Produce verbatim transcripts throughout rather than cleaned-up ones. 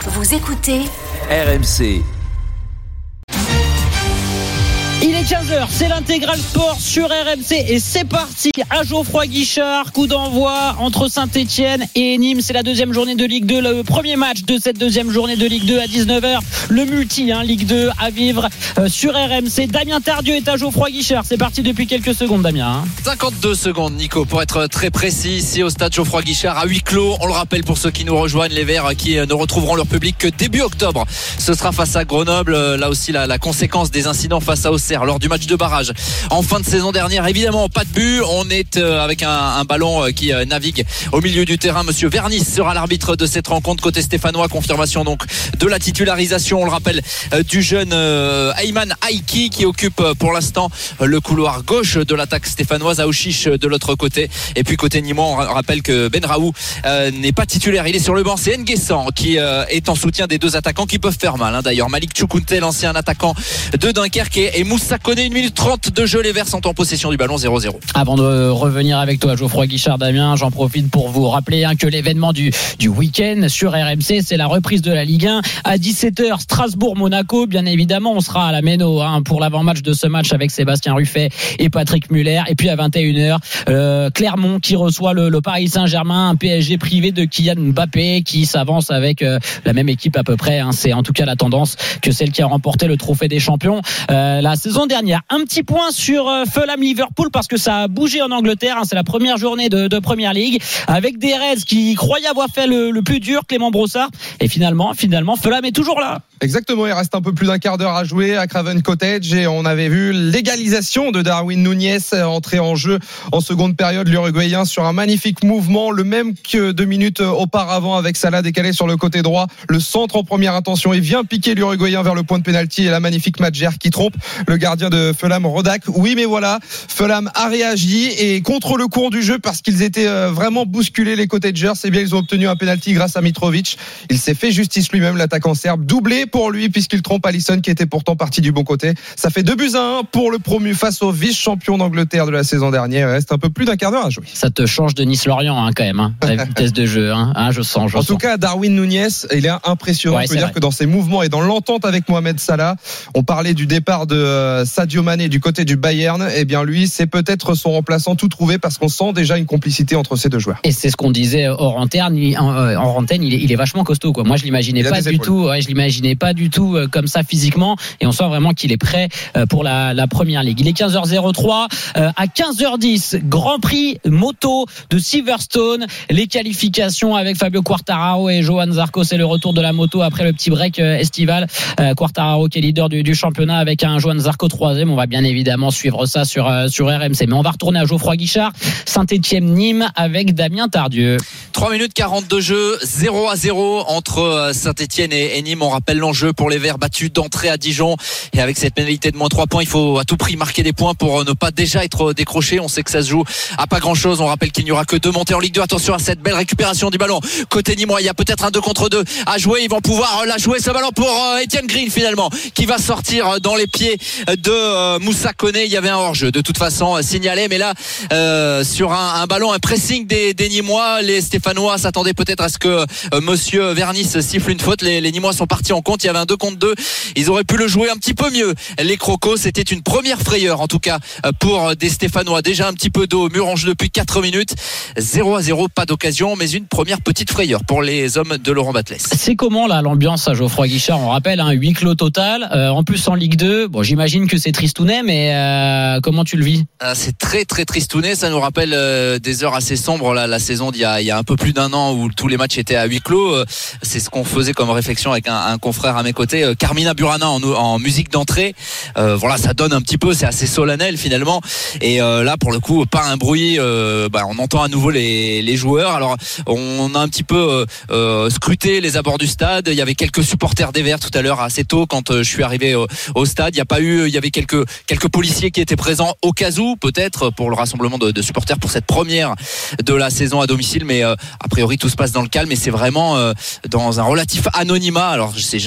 Vous écoutez R M C. Il est quinze heures, c'est l'intégral sport sur R M C et c'est parti à Geoffroy Guichard, coup d'envoi entre Saint-Etienne et Nîmes. C'est la deuxième journée de Ligue deux, le premier match de cette deuxième journée de Ligue deux à dix-neuf heures. Le multi, hein, Ligue deux à vivre euh, sur R M C. Damien Tardieu est à Geoffroy Guichard, c'est parti depuis quelques secondes Damien. Hein. cinquante-deux secondes Nico, pour être très précis, ici au stade Geoffroy Guichard à huis clos. On le rappelle pour ceux qui nous rejoignent, les Verts qui ne retrouveront leur public que début octobre. Ce sera face à Grenoble, là aussi la, la conséquence des incidents face à Auxerre lors du match de barrage en fin de saison dernière. Évidemment pas de but, on est avec un, un ballon qui navigue au milieu du terrain. Monsieur Vernis sera l'arbitre de cette rencontre côté stéphanois. Confirmation donc de la titularisation, on le rappelle, du jeune Ayman Aiki qui occupe pour l'instant le couloir gauche de l'attaque stéphanoise. Aouchiche de l'autre côté, et puis côté nîmois on rappelle que Benraou euh, n'est pas titulaire, il est sur le banc. C'est Nguessan qui euh, est en soutien des deux attaquants qui peuvent faire mal, hein. D'ailleurs Malik Choukounte, l'ancien attaquant de Dunkerque, et, et Moussa Koné. Une minute trente de jeu, les Verts sont en possession du ballon, zéro zéro. Avant de revenir avec toi Geoffroy Guichard Damien, j'en profite pour vous rappeler hein, que l'événement du, du week-end sur R M C, c'est la reprise de la Ligue un à dix-sept heures, Strasbourg-Monaco. Bien évidemment on sera à la Méno hein, pour l'avant-match de ce match avec Sébastien Ruffet et Patrick Muller. Et puis à vingt et une heures, euh, Clermont qui reçoit le, le Paris Saint-Germain, un P S G privé de Kylian Mbappé qui s'avance avec euh, la même équipe à peu près hein. C'est en tout cas la tendance que celle qui a remporté le trophée des champions euh, la saison dernière. Un petit point sur euh, Fulham-Liverpool parce que ça a bougé en Angleterre hein. C'est la première journée de, de Premier League avec des Reds qui croyaient avoir fait le, le plus dur, Clément Brossard, et finalement, finalement Fulham est toujours là. Exactement, il reste un peu plus d'un quart d'heure à jouer à Craven Cottage et on avait vu l'égalisation de Darwin Núñez entrer en jeu en seconde période, l'Uruguayen sur un magnifique mouvement, le même que deux minutes auparavant avec Salah décalé sur le côté droit, le centre en première intention et vient piquer l'Uruguayen vers le point de pénalty et la magnifique Madjer qui trompe le gardien de Fulham, Rodak. Oui mais voilà, Fulham a réagi et contre le cours du jeu parce qu'ils étaient vraiment bousculés les Cottagers, c'est bien, ils ont obtenu un pénalty grâce à Mitrovic. Il s'est fait justice lui-même, l'attaquant serbe, doublé pour lui puisqu'il trompe Alisson qui était pourtant parti du bon côté. Ça fait deux buts à un pour le promu face au vice-champion d'Angleterre de la saison dernière. Il reste un peu plus d'un quart d'heure à jouer. Ça te change de Nice-Lorient hein, quand même, hein, la vitesse de jeu. Hein. Hein, je sens, je en sens. tout cas, Darwin Núñez, il est impressionnant. Ouais, on peut dire vrai. que dans ses mouvements et dans l'entente avec Mohamed Salah, on parlait du départ de euh, Sadio Mané du côté du Bayern. Eh bien lui, c'est peut-être son remplaçant tout trouvé parce qu'on sent déjà une complicité entre ces deux joueurs. Et c'est ce qu'on disait hors antenne, il, en, en antenne, il est, il est vachement costaud quoi. Moi je l'imaginais pas du tout, ouais, je l'imaginais pas du tout euh, comme ça physiquement, et on sent vraiment qu'il est prêt euh, pour la, la première ligue. Il est quinze heures zéro trois, euh, à quinze heures dix, Grand Prix moto de Silverstone, les qualifications avec Fabio Quartararo et Johan Zarco, c'est le retour de la moto après le petit break euh, estival. Euh, Quartararo qui est leader du, du championnat avec un Johan Zarco troisième. On va bien évidemment suivre ça sur euh, sur R M C, mais on va retourner à Geoffroy Guichard, Saint-Etienne-Nîmes avec Damien Tardieu. trois minutes quarante de jeu, zéro à zéro entre Saint-Etienne et, et Nîmes. On rappelle l'enjeu pour les Verts, battus d'entrée à Dijon, et avec cette pénalité de moins trois points, il faut à tout prix marquer des points pour ne pas déjà être décroché. On sait que ça se joue à pas grand chose. On rappelle qu'il n'y aura que deux montées en Ligue deux. Attention à cette belle récupération du ballon côté Nîmois, il y a peut-être un deux contre deux à jouer. Ils vont pouvoir la jouer, ce ballon pour Etienne Green finalement, qui va sortir dans les pieds de Moussa Koné. Il y avait un hors-jeu de toute façon signalé, mais là euh, sur un, un ballon, un pressing des, des Nîmois, les Stéphanois s'attendaient peut-être à ce que euh, monsieur Vernis siffle une faute. Les, les Nîmois sont partis en compte, il y avait un deux contre deux, ils auraient pu le jouer un petit peu mieux. Les Crocos, c'était une première frayeur en tout cas pour des Stéphanois, déjà un petit peu d'eau au mur en jeu depuis quatre minutes. Zéro à zéro, pas d'occasion, mais une première petite frayeur pour les hommes de Laurent Batles. C'est comment là l'ambiance à Geoffroy Guichard? On rappelle un hein, huis clos total, euh, en plus en Ligue deux. Bon, j'imagine que c'est tristounet, mais euh, comment tu le vis? euh, C'est très très tristounet, ça nous rappelle euh, des heures assez sombres là, la saison d'il y a, il y a un peu plus d'un an où tous les matchs étaient à huis clos. Euh, c'est ce qu'on faisait comme réflexion avec un, un confrère à mes côtés, euh, Carmina Burana en, en musique d'entrée. Euh, voilà, ça donne un petit peu, c'est assez solennel finalement. Et euh, là pour le coup, pas un bruit. Euh, bah, on entend à nouveau les, les joueurs. Alors on a un petit peu euh, scruté les abords du stade. Il y avait quelques supporters des Verts tout à l'heure assez tôt quand euh, je suis arrivé au, au stade. Il y a pas eu, il y avait quelques quelques policiers qui étaient présents au cas où, peut-être pour le rassemblement de, de supporters pour cette première de la saison à domicile. Mais euh, a priori tout se passe dans le calme et c'est vraiment euh, dans un relatif anonymat. Alors je sais jamais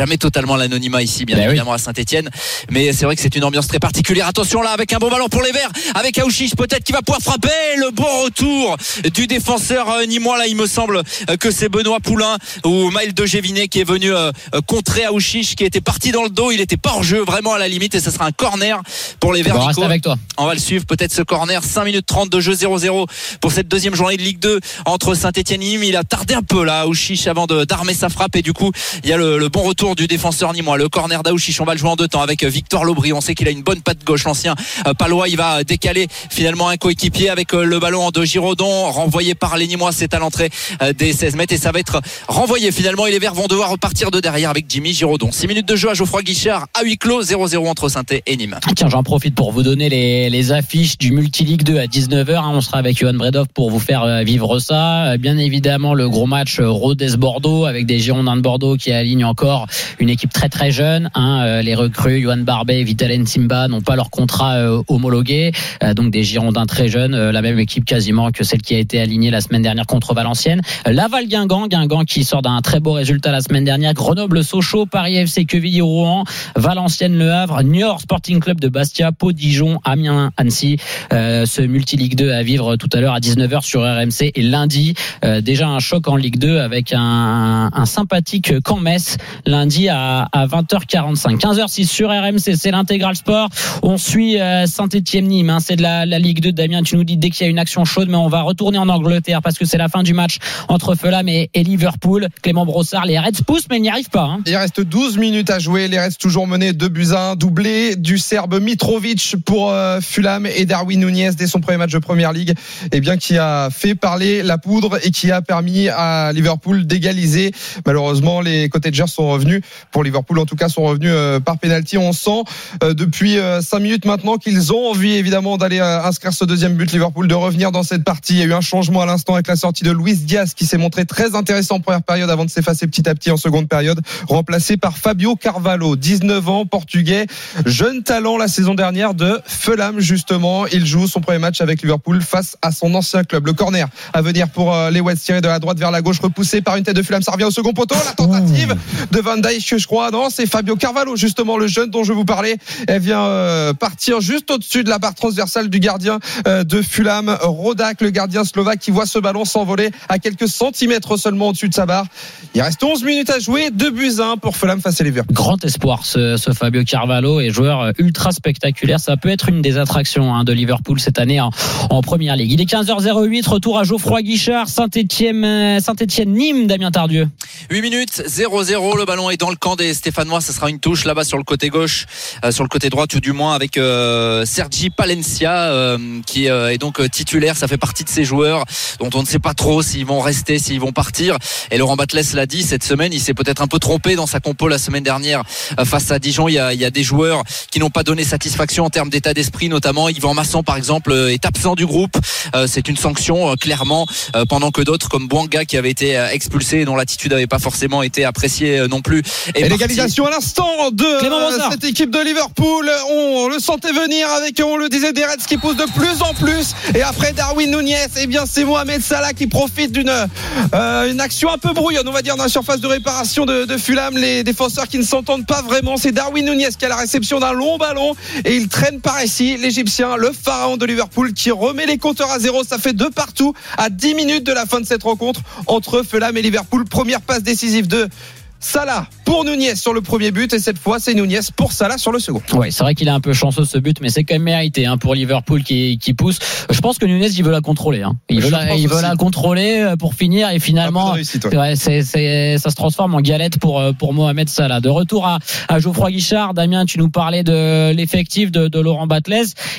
jamais totalement l'anonymat ici, bien ben évidemment oui. à Saint-Etienne, mais c'est vrai que c'est une ambiance très particulière. Attention là, avec un bon ballon pour les Verts, avec Aouchiche peut-être qui va pouvoir frapper, le bon retour du défenseur euh, nîmois. Là il me semble euh, que c'est Benoît Poulain ou Maël de Gévinet qui est venu euh, contrer Aouchiche, qui était parti dans le dos, il était pas hors jeu, vraiment à la limite, et ce sera un corner pour les Verts. Bon, reste avec toi. On va le suivre peut-être ce corner. Cinq minutes trente de jeu, zéro zéro pour cette deuxième journée de Ligue deux entre Saint-Etienne et Nîmes. Il a tardé un peu là Aouchiche avant de, d'armer sa frappe, et du coup il y a le, le bon retour du défenseur nîmois, le corner d'Aouchiche. On va le jouer en deux temps avec Victor Lobry. On sait qu'il a une bonne patte gauche, l'ancien euh, palois. Il va décaler finalement un coéquipier avec euh, le ballon de Giraudon, renvoyé par les Nîmois. C'est à l'entrée euh, des seize mètres et ça va être renvoyé finalement, et les Verts vont devoir repartir de derrière avec Jimmy Giraudon. Six minutes de jeu à Geoffroy Guichard à huis clos, zéro zéro entre Saint-Etienne et Nîmes. Tiens, j'en profite pour vous donner les, les affiches du Multi-Ligue deux à dix-neuf heures. On sera avec Johan Bredov pour vous faire vivre ça. Bien évidemment, le gros match Rodez-Bordeaux avec des Girondins de Bordeaux qui alignent encore une équipe très très jeune. Hein. Les recrues Johan Barbet et Vitalen Simba n'ont pas leur contrat euh, homologué. Euh, donc des Girondins très jeunes, euh, la même équipe quasiment que celle qui a été alignée la semaine dernière contre Valenciennes. Laval-Guingamp, Guingamp qui sort d'un très beau résultat la semaine dernière. Grenoble-Sochaux, Paris F C Quevilly-Rouen, Valenciennes-Le Havre, Niort Sporting Club de Bastia, Pau, Dijon, Amiens, Annecy. Euh, ce Multi-Ligue deux à vivre tout à l'heure à dix-neuf heures sur R M C. Et lundi, euh, déjà un choc en Ligue deux avec un, un sympathique Caen-Metz lundi à, à vingt heures quarante-cinq. quinze heures six sur R M C, c'est l'intégral sport. On suit euh, Saint-Etienne-Nîmes, hein, c'est de la, la Ligue deux. Damien, tu nous dis dès qu'il y a une action chaude, mais on va retourner en Angleterre parce que c'est la fin du match entre Fulham et, et Liverpool. Clément Brossard, les Reds poussent, mais ils n'y arrivent pas. Hein. Il reste douze minutes à jouer. Les Reds toujours menés deux buts à un, doublé du Serbe Mitrovic pour euh, Fulham, et Darwin Núñez dès son premier match de Première Ligue, et bien qui a fait parler la poudre et qui a permis à Liverpool d'égaliser. Malheureusement, les Cottagers sont revenus, pour Liverpool en tout cas, sont revenus euh, par pénalty. On sent euh, depuis euh, cinq minutes maintenant qu'ils ont envie évidemment d'aller euh, inscrire ce deuxième but, Liverpool, de revenir dans cette partie. Il y a eu un changement à l'instant avec la sortie de Luis Diaz qui s'est montré très intéressant en première période avant de s'effacer petit à petit en seconde période, remplacé par Fabio Carvalho, dix-neuf ans, portugais, jeune talent la saison dernière de Fulham justement. Il joue son premier match avec Liverpool face à son ancien club. Le corner à venir pour euh, les West, tiré de la droite vers la gauche, repoussé par une tête de Fulham. Ça revient au second poteau. La tentative Ouh. de Van Dijk, que je crois, non, c'est Fabio Carvalho justement, le jeune dont je vous parlais. Elle vient euh, partir juste au-dessus de la barre transversale du gardien euh, de Fulham, Rodak, le gardien slovaque, qui voit ce ballon s'envoler à quelques centimètres seulement au-dessus de sa barre. Il reste onze minutes à jouer, deux buts à un pour Fulham face à Liverpool. Grand espoir ce, ce Fabio Carvalho, et joueur ultra spectaculaire. Ça peut être une des attractions hein, de Liverpool cette année en, en Première Ligue. Il est quinze heures zéro huit, retour à Geoffroy Guichard, Saint-Etienne, Saint-Etienne Nîmes, Damien Tardieu. huit minutes, zéro zéro, le ballon est dans le camp des Stéphanois. Ça sera une touche là-bas sur le côté gauche, euh, sur le côté droit tout du moins, avec euh, Sergi Palencia euh, qui euh, est donc titulaire. Ça fait partie de ces joueurs dont on ne sait pas trop s'ils vont rester, s'ils vont partir. Et Laurent Batles l'a dit cette semaine, il s'est peut-être un peu trompé dans sa compo la semaine dernière euh, face à Dijon. Il y a, il y a des joueurs qui n'ont pas donné satisfaction en termes d'état d'esprit, notamment Yvan Masson par exemple euh, est absent du groupe. Euh, c'est une sanction euh, clairement, euh, pendant que d'autres comme Bouanga qui avait été euh, expulsé et dont l'attitude n'avait pas forcément été appréciée euh, non plus. Et, et l'égalisation à l'instant de euh, cette équipe de Liverpool. On le sentait venir avec, on le disait, des Reds qui poussent de plus en plus. Et après Darwin Núñez, eh bien c'est Mohamed Salah qui profite d'une euh, une action un peu brouillonne, on va dire, dans la surface de réparation de, de Fulham. Les défenseurs qui ne s'entendent pas vraiment. C'est Darwin Núñez qui a la réception d'un long ballon et il traîne par ici l'Égyptien, le pharaon de Liverpool, qui remet les compteurs à zéro. Ça fait deux partout à dix minutes de la fin de cette rencontre entre Fulham et Liverpool. Première passe décisive de Salah pour Núñez sur le premier but, et cette fois c'est Núñez pour Salah sur le second. Ouais, c'est vrai qu'il est un peu chanceux ce but, mais c'est quand même mérité hein, pour Liverpool qui, qui pousse. Je pense que Núñez il veut la contrôler. Hein. Il, veut la, il veut la contrôler pour finir, et finalement réussite, ouais. Ouais, c'est, c'est, ça se transforme en galette pour, pour Mohamed Salah. De retour à, à Geoffroy Guichard, Damien, tu nous parlais de l'effectif de, de Laurent Batles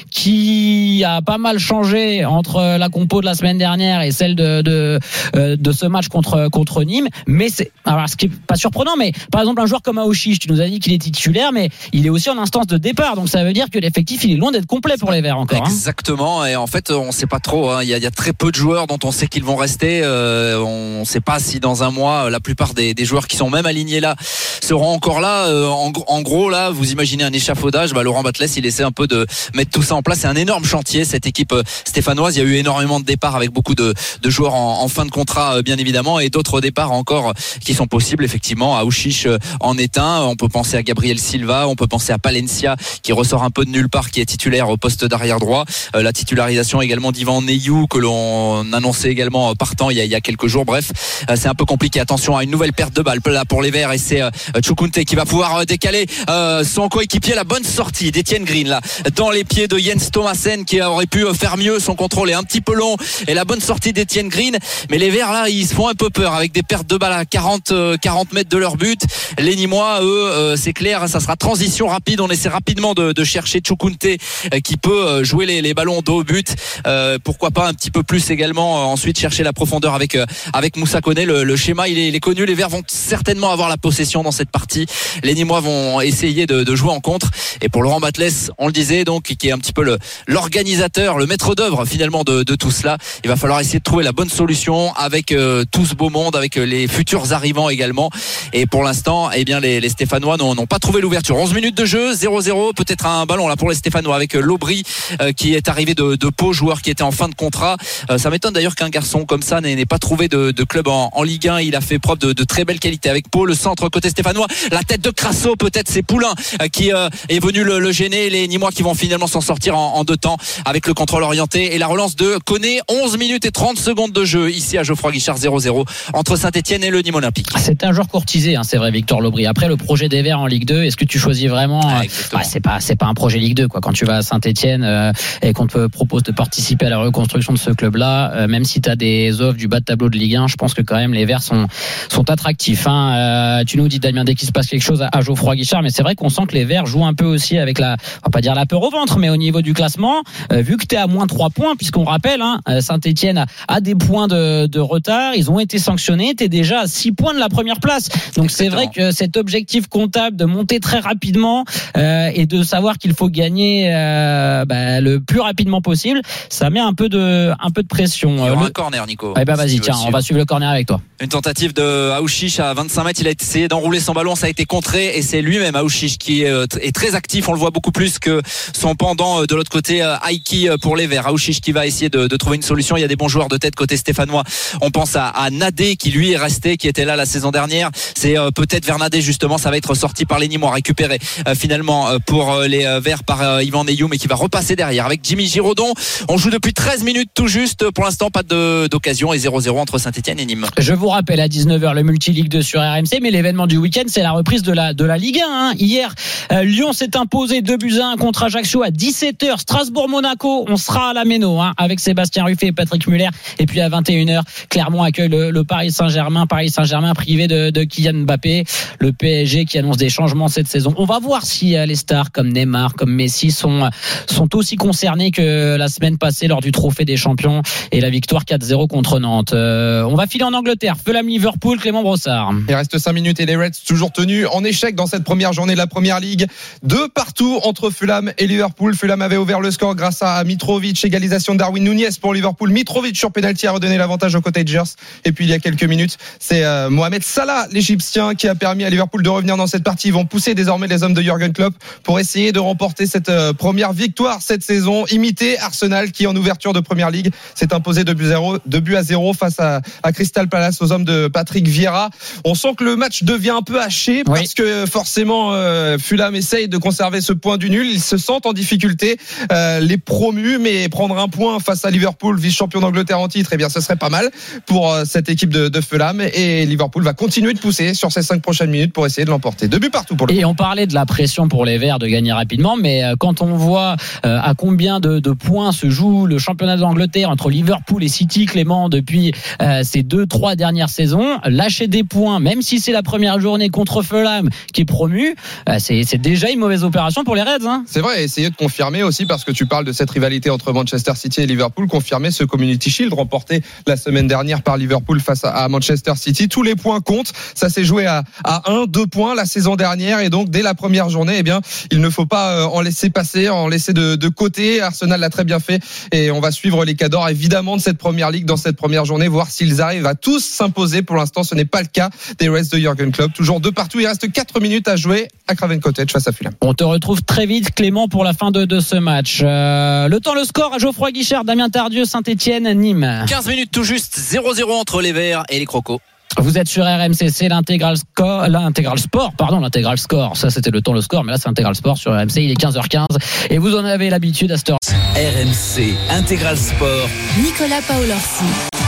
qui a pas mal changé entre la compo de la semaine dernière et celle de, de, de ce match contre, contre Nîmes. Mais c'est, alors ce qui est pas surprenant, mais par exemple un joueur comme Aouchiche, tu nous as dit qu'il est titulaire, mais il est aussi en instance de départ, donc ça veut dire que l'effectif il est loin d'être complet pour les Verts encore. Exactement, hein. Et en fait on ne sait pas trop, hein. il, y a, il y a très peu de joueurs dont on sait qu'ils vont rester, euh, on ne sait pas si dans un mois la plupart des, des joueurs qui sont même alignés là seront encore là. euh, en, en gros là vous imaginez un échafaudage, bah, Laurent Batles il essaie un peu de mettre tout ça en place. C'est un énorme chantier cette équipe stéphanoise. Il y a eu énormément de départs avec beaucoup de, de joueurs en, en fin de contrat bien évidemment, et d'autres départs encore qui sont possibles effectivement. effectivement, Aouchiche en est un. On peut penser à Gabriel Silva, on peut penser à Palencia qui ressort un peu de nulle part, qui est titulaire au poste d'arrière droit. Euh, la titularisation également d'Ivan Neyou que l'on annonçait également partant il y a, il y a quelques jours. Bref, euh, c'est un peu compliqué. Attention à une nouvelle perte de balle là pour les Verts et c'est euh, Chukwunte qui va pouvoir euh, décaler euh, son coéquipier. La bonne sortie d'Etienne Green là dans les pieds de Jens Thomassen qui aurait pu faire mieux. Son contrôle est un petit peu long et la bonne sortie d'Etienne Green. Mais les Verts là, ils se font un peu peur avec des pertes de balle à quarante, quarante mètres de leur but. Les Nîmois, eux, euh, c'est clair, ça sera transition rapide. On essaie rapidement de, de chercher Chukwunte euh, qui peut jouer les, les ballons dos au but. Euh, pourquoi pas un petit peu plus également. Euh, ensuite chercher la profondeur avec euh, avec Moussa Koné. Le, le schéma, il est, il est connu. Les Verts vont certainement avoir la possession dans cette partie. Les Nîmois vont essayer de, de jouer en contre. Et pour Laurent Batles, on le disait donc, qui est un petit peu le, l'organisateur, le maître d'œuvre finalement de, de tout cela. Il va falloir essayer de trouver la bonne solution avec euh, tout ce beau monde, avec euh, les futurs arrivants également. Et pour l'instant, eh bien les, les Stéphanois n'ont, n'ont pas trouvé l'ouverture. onze minutes de jeu, zéro zéro. Peut-être un ballon là pour les Stéphanois avec euh, Lobry euh, qui est arrivé de, de Pau, joueur qui était en fin de contrat. Euh, ça m'étonne d'ailleurs qu'un garçon comme ça n'ait, n'ait pas trouvé de, de club en, en Ligue un. Il a fait preuve de, de très belle qualité avec Pau. Le centre côté stéphanois, la tête de Crasso, peut-être c'est Poulain euh, qui euh, est venu le, le gêner. Les Nîmois qui vont finalement s'en sortir en, en deux temps avec le contrôle orienté et la relance de Koné. onze minutes et trente secondes de jeu ici à Geoffroy Guichard, zéro zéro entre Saint-Etienne et le Nîmes Olympique. C'est un joueur courtisé, hein, c'est vrai, Victor Lobry. Après le projet des Verts en Ligue deux, est-ce que tu choisis vraiment ah, bah, c'est pas c'est pas un projet Ligue deux quoi. Quand tu vas à Saint-Etienne euh, et qu'on te propose de participer à la reconstruction de ce club-là, euh, même si tu as des offres du bas de tableau de Ligue un, je pense que quand même les Verts sont sont attractifs. Hein. Euh, tu nous dis Damien dès qu'il se passe quelque chose à, à Geoffroy Guichard, mais c'est vrai qu'on sent que les Verts jouent un peu aussi avec la, on va pas dire la peur au ventre, mais au niveau du classement, euh, vu que tu es à moins trois points, puisqu'on rappelle, hein, Saint-Etienne a, a des points de, de retard, ils ont été sanctionnés, tu es déjà à six points de la première place. Donc c'est vrai que cet objectif comptable de monter très rapidement euh, et de savoir qu'il faut gagner euh, bah, le plus rapidement possible, ça met un peu de, un peu de pression. Il y aura le... un corner, Nico. Eh ben vas-y, tiens, on va suivre le corner avec toi. Une tentative de Aouchiche à vingt-cinq mètres, il a essayé d'enrouler son ballon, ça a été contré et c'est lui-même Aouchiche qui est très actif, on le voit beaucoup plus que son pendant de l'autre côté, Aiki pour les Verts. Aouchiche qui va essayer de, de trouver une solution. Il y a des bons joueurs de tête côté stéphanois. On pense à, à Nadé qui lui est resté, qui était là la saison dernière. C'est euh, peut-être vers Nadé justement, ça va être sorti par les Nîmois, récupéré euh, finalement euh, pour euh, les euh, Verts par euh, Ivan Neyou, mais qui va repasser derrière avec Jimmy Giraudon. On joue depuis treize minutes tout juste. Pour l'instant, pas de, d'occasion et zéro zéro entre Saint-Etienne et Nîmes. Je vous rappelle à dix-neuf heures le multi-ligue deux sur R M C, mais l'événement du week-end, c'est la reprise de la, de la Ligue un. Hein. Hier, euh, Lyon s'est imposé deux buts à un contre Ajaccio à dix-sept heures. Strasbourg-Monaco, on sera à la Méno hein, avec Sébastien Ruffet et Patrick Muller. Et puis à vingt et une heures, Clermont accueille le, le Paris Saint-Germain. Paris Saint-Germain privé de, de Kylian Mbappé. Le P S G qui annonce des changements cette saison. On va voir si euh, les stars comme Neymar, comme Messi sont, sont aussi concernés que la semaine passée lors du Trophée des Champions et la victoire quatre zéro contre Nantes. Euh, on va filer en Angleterre. Fulham-Liverpool, Clément Brossard. Il reste cinq minutes et les Reds toujours tenus en échec dans cette première journée de la Première Ligue. Deux partout entre Fulham et Liverpool. Fulham avait ouvert le score grâce à Mitrovic, égalisation de Darwin Núñez pour Liverpool. Mitrovic sur pénalty a redonné l'avantage aux Cottagers. Et puis il y a quelques minutes, c'est euh, Mohamed Salah, l'Égyptien, qui a permis à Liverpool de revenir dans cette partie. Ils vont pousser désormais les hommes de Jürgen Klopp pour essayer de remporter cette euh, première victoire cette saison. Imiter Arsenal qui en ouverture de Première Ligue s'est imposé deux buts à zéro face à, à Crystal Palace aux hommes de Patrick Vieira. On sent que le match devient un peu haché parce oui. que forcément euh, Fulham essaye de conserver ce point du nul. Ils se sentent en difficulté, euh, les promus, mais prendre un point face à Liverpool, vice-champion d'Angleterre en titre, eh bien ce serait pas mal pour euh, cette équipe de, de Fulham. Et Liverpool va continuer de pousser sur ces cinq prochaines minutes pour essayer de l'emporter. Deux buts partout pour le Et coup. on parlait de la pression pour les Verts de gagner rapidement, mais quand on voit euh, à combien de, de points se joue le championnat d'Angleterre entre Liverpool et City, Clément, depuis euh, ces deux, trois dernières saisons, lâcher des points, même si c'est la première journée contre Fulham qui est promu, euh, c'est, c'est déjà une mauvaise opération pour les Reds. Hein. C'est vrai, essayer de confirmer aussi, parce que tu parles de cette rivalité entre Manchester City et Liverpool, confirmer ce Community Shield remporté la semaine dernière par Liverpool face à, à Manchester City. Tous les points comptent. Ça s'est joué à, à un, deux points la saison dernière, et donc dès la première journée, eh bien, il ne faut pas en laisser passer, en laisser de, de côté. Arsenal l'a très bien fait, et on va suivre les cadors évidemment de cette première ligue dans cette première journée, voir s'ils arrivent à tous s'imposer. Pour l'instant, ce n'est pas le cas des Reds de Jürgen Klopp. Toujours deux partout. Il reste quatre minutes à jouer à Craven Cottage face à Fulham. On te retrouve très vite, Clément, pour la fin de, de ce match. Euh, le temps, le score à Geoffroy Guichard, Damien Tardieu, Saint-Etienne, Nîmes. quinze minutes tout juste, zéro zéro entre les Verts et les Crocos. Vous êtes sur R M C, c'est l'intégral score, l'intégral sport, pardon, l'intégral score. Ça, c'était le temps, le score, mais là, c'est l'intégral sport sur R M C. Il est quinze heures quinze et vous en avez l'habitude à cette heure. R M C, intégral sport. Nicolas Paolorsi.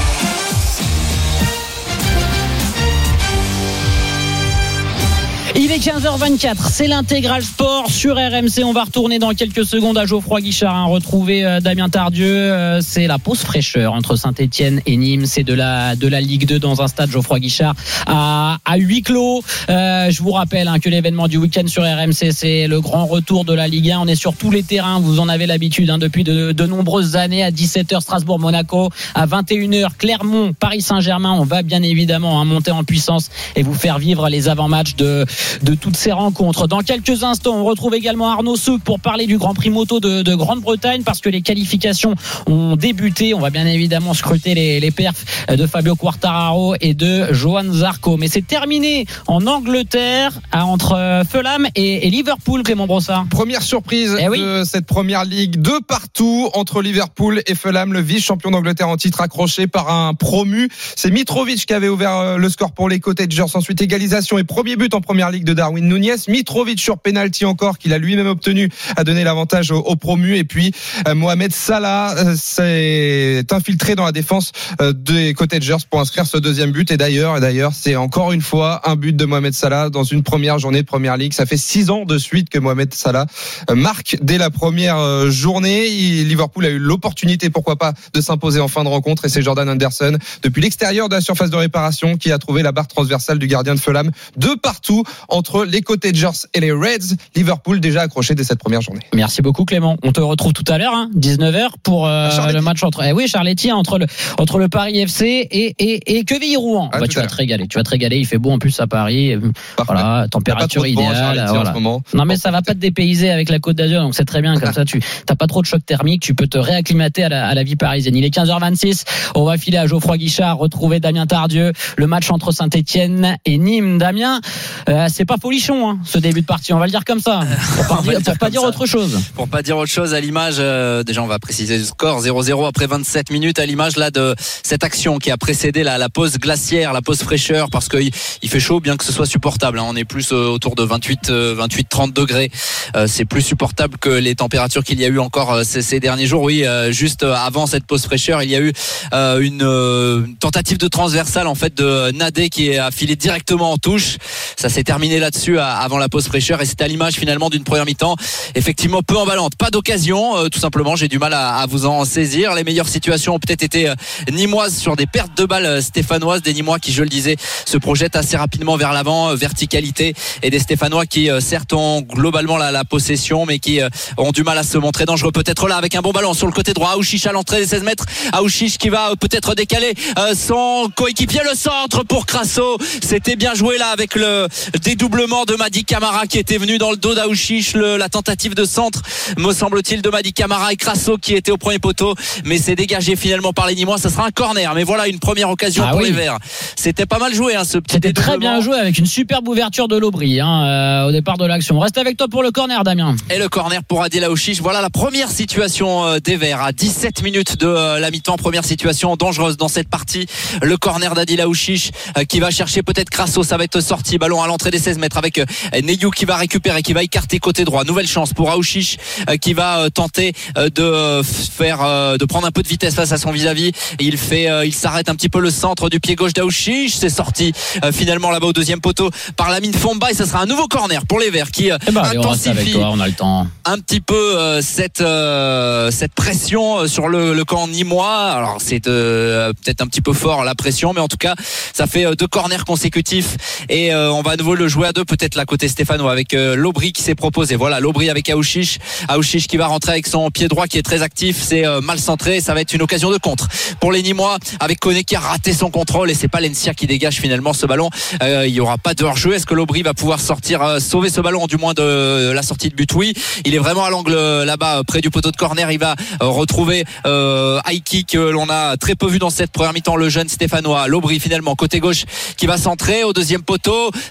Il est quinze heures vingt-quatre, c'est l'intégral sport sur R M C. On va retourner dans quelques secondes à Geoffroy Guichard, hein, retrouver euh, Damien Tardieu. Euh, c'est la pause fraîcheur entre Saint-Etienne et Nîmes. C'est de la, de la Ligue deux dans un stade Geoffroy Guichard à, à huis clos. Euh, je vous rappelle hein, que l'événement du week-end sur R M C, c'est le grand retour de la Ligue un. On est sur tous les terrains, vous en avez l'habitude hein, depuis de, de nombreuses années. À dix-sept heures, Strasbourg-Monaco. À vingt et une heures, Clermont, Paris-Saint-Germain. On va bien évidemment hein, monter en puissance et vous faire vivre les avant-matchs de de toutes ces rencontres. Dans quelques instants, on retrouve également Arnaud Souk pour parler du Grand Prix moto de, de Grande-Bretagne parce que les qualifications ont débuté. On va bien évidemment scruter les, les perfs de Fabio Quartararo et de Johan Zarco. Mais c'est terminé en Angleterre entre Fulham et, et Liverpool, Clément Brossard. Première surprise eh oui. de cette première ligue de partout entre Liverpool et Fulham, le vice-champion d'Angleterre en titre accroché par un promu. C'est Mitrovic qui avait ouvert le score pour les Cottagers. Ensuite, égalisation et premier but en première ligue de Darwin Núñez. Mitrovic sur penalty encore qu'il a lui-même obtenu a donné l'avantage au, au promu. Et puis euh, Mohamed Salah euh, s'est infiltré dans la défense euh, des Cottagers pour inscrire ce deuxième but. Et d'ailleurs, et d'ailleurs, c'est encore une fois un but de Mohamed Salah dans une première journée de première ligue. Ça fait six ans de suite que Mohamed Salah euh, marque dès la première euh, journée. Il, Liverpool a eu l'opportunité, pourquoi pas, de s'imposer en fin de rencontre. Et c'est Jordan Henderson depuis l'extérieur de la surface de réparation qui a trouvé la barre transversale du gardien de Fulham de partout entre les Cottagers et les Reds. Liverpool déjà accroché dès cette première journée. Merci beaucoup Clément. On te retrouve tout à l'heure, hein, dix-neuf heures pour euh, le match entre, eh oui, Charletti, entre le entre le Paris F C et et et Quevilly-Rouen. Ah, bah, tu vas te régaler. Tu vas te régaler. Il fait beau en plus à Paris. Parfait. Voilà, température idéale. Voilà. Non mais ça va pas te dépayser avec la Côte d'Azur, donc c'est très bien comme ça. Tu t'as pas trop de choc thermique. Tu peux te réacclimater à la, à la vie parisienne. Il est quinze heures vingt-six. On va filer à Geoffroy Guichard, retrouver Damien Tardieu. Le match entre Saint-Etienne et Nîmes. Damien, euh, c'est pas folichon hein, ce début de partie. On va le dire comme ça. Pour pas dire, pour pas dire autre chose. Pour pas dire autre chose, à l'image, euh, déjà on va préciser le score zéro zéro après vingt-sept minutes, à l'image là de cette action qui a précédé la, la pause glaciaire, la pause fraîcheur, parce qu'il il fait chaud bien que ce soit supportable. Hein. On est plus euh, autour de vingt-huit, trente degrés. Euh, c'est plus supportable que les températures qu'il y a eu encore euh, ces, ces derniers jours. Oui, euh, juste avant cette pause fraîcheur, il y a eu euh, une euh, tentative de transversale en fait de Nadé qui est affilé directement en touche. Ça s'est terminé là-dessus à, avant la pause fraîcheur et c'est à l'image finalement d'une première mi-temps effectivement peu emballante, pas d'occasion euh, tout simplement. J'ai du mal à, à vous en saisir. Les meilleures situations ont peut-être été euh, nîmoises sur des pertes de balles euh, stéphanoises, des Nîmois qui, je le disais, se projettent assez rapidement vers l'avant, euh, verticalité, et des Stéphanois qui euh, certes ont globalement la, la possession mais qui euh, ont du mal à se montrer dangereux. Peut-être là avec un bon ballon sur le côté droit, Aouchiche à l'entrée des seize mètres, Aouchiche qui va euh, peut-être décaler euh, son coéquipier, le centre pour Crasso. C'était bien joué là avec le dédoublement de Mady Camara qui était venu dans le dos d'Aouchiche, le, la tentative de centre me semble-t-il de Mady Camara et Crasso qui était au premier poteau, mais c'est dégagé finalement par les Nîmois. Ça sera un corner, mais voilà une première occasion ah pour oui. les Verts. C'était pas mal joué hein, ce petit C'était très bien joué avec une superbe ouverture de Lobry hein, euh, au départ de l'action. Reste avec toi pour le corner Damien. Et le corner pour Adil Aouchiche. Voilà la première situation euh, des Verts à dix-sept minutes de euh, la mi-temps. Première situation dangereuse dans cette partie. Le corner d'Adil Aouchiche euh, qui va chercher peut-être Crasso. Ça va être sorti. Ballon à l'entrée des seize mètres avec euh, Neyou qui va récupérer, qui va écarter côté droit. Nouvelle chance pour Aouchiche euh, qui va euh, tenter euh, de euh, faire euh, de prendre un peu de vitesse face à son vis-à-vis. Et il fait, euh, il s'arrête un petit peu le centre du pied gauche d'Aouchiche. C'est sorti euh, finalement là-bas au deuxième poteau par Lamine Fomba et ça sera un nouveau corner pour les Verts qui euh, eh ben, allez, intensifie on reste avec toi, on a le temps. un petit peu euh, cette euh, cette pression sur le, le camp nîmois. Alors c'est euh, peut-être un petit peu fort la pression, mais en tout cas ça fait euh, deux corners consécutifs et euh, on va à nouveau le jouer à deux, peut-être là côté stéphanois avec euh, Lobry qui s'est proposé. Voilà Lobry avec Aouchiche, Aouchiche qui va rentrer avec son pied droit qui est très actif. C'est euh, mal centré, ça va être une occasion de contre pour les Nîmois avec Koné qui a raté son contrôle et c'est pas Lencia qui dégage finalement ce ballon. Euh, il y aura pas de hors-jeu. Est-ce que Lobry va pouvoir sortir euh, sauver ce ballon, du moins de euh, la sortie de but? Oui, il est vraiment à l'angle euh, là-bas près du poteau de corner. Il va euh, retrouver euh, Aiki que l'on a très peu vu dans cette première mi-temps, le jeune stéphanois. Lobry finalement côté gauche qui va centrer au deuxième poteau. Ça va être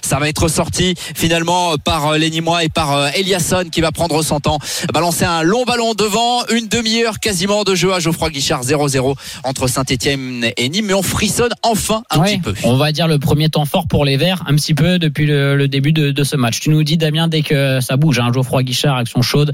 sorti finalement par les Nîmois et par Eliasson qui va prendre son temps, balancer un long ballon devant, une demi-heure quasiment de jeu à Geoffroy Guichard, zéro zéro entre Saint-Etienne et Nîmes, mais on frissonne enfin un ouais, petit peu. On va dire le premier temps fort pour les Verts, un petit peu depuis le, le début de, de ce match. Tu nous dis, Damien, dès que ça bouge, hein, Geoffroy Guichard, action chaude,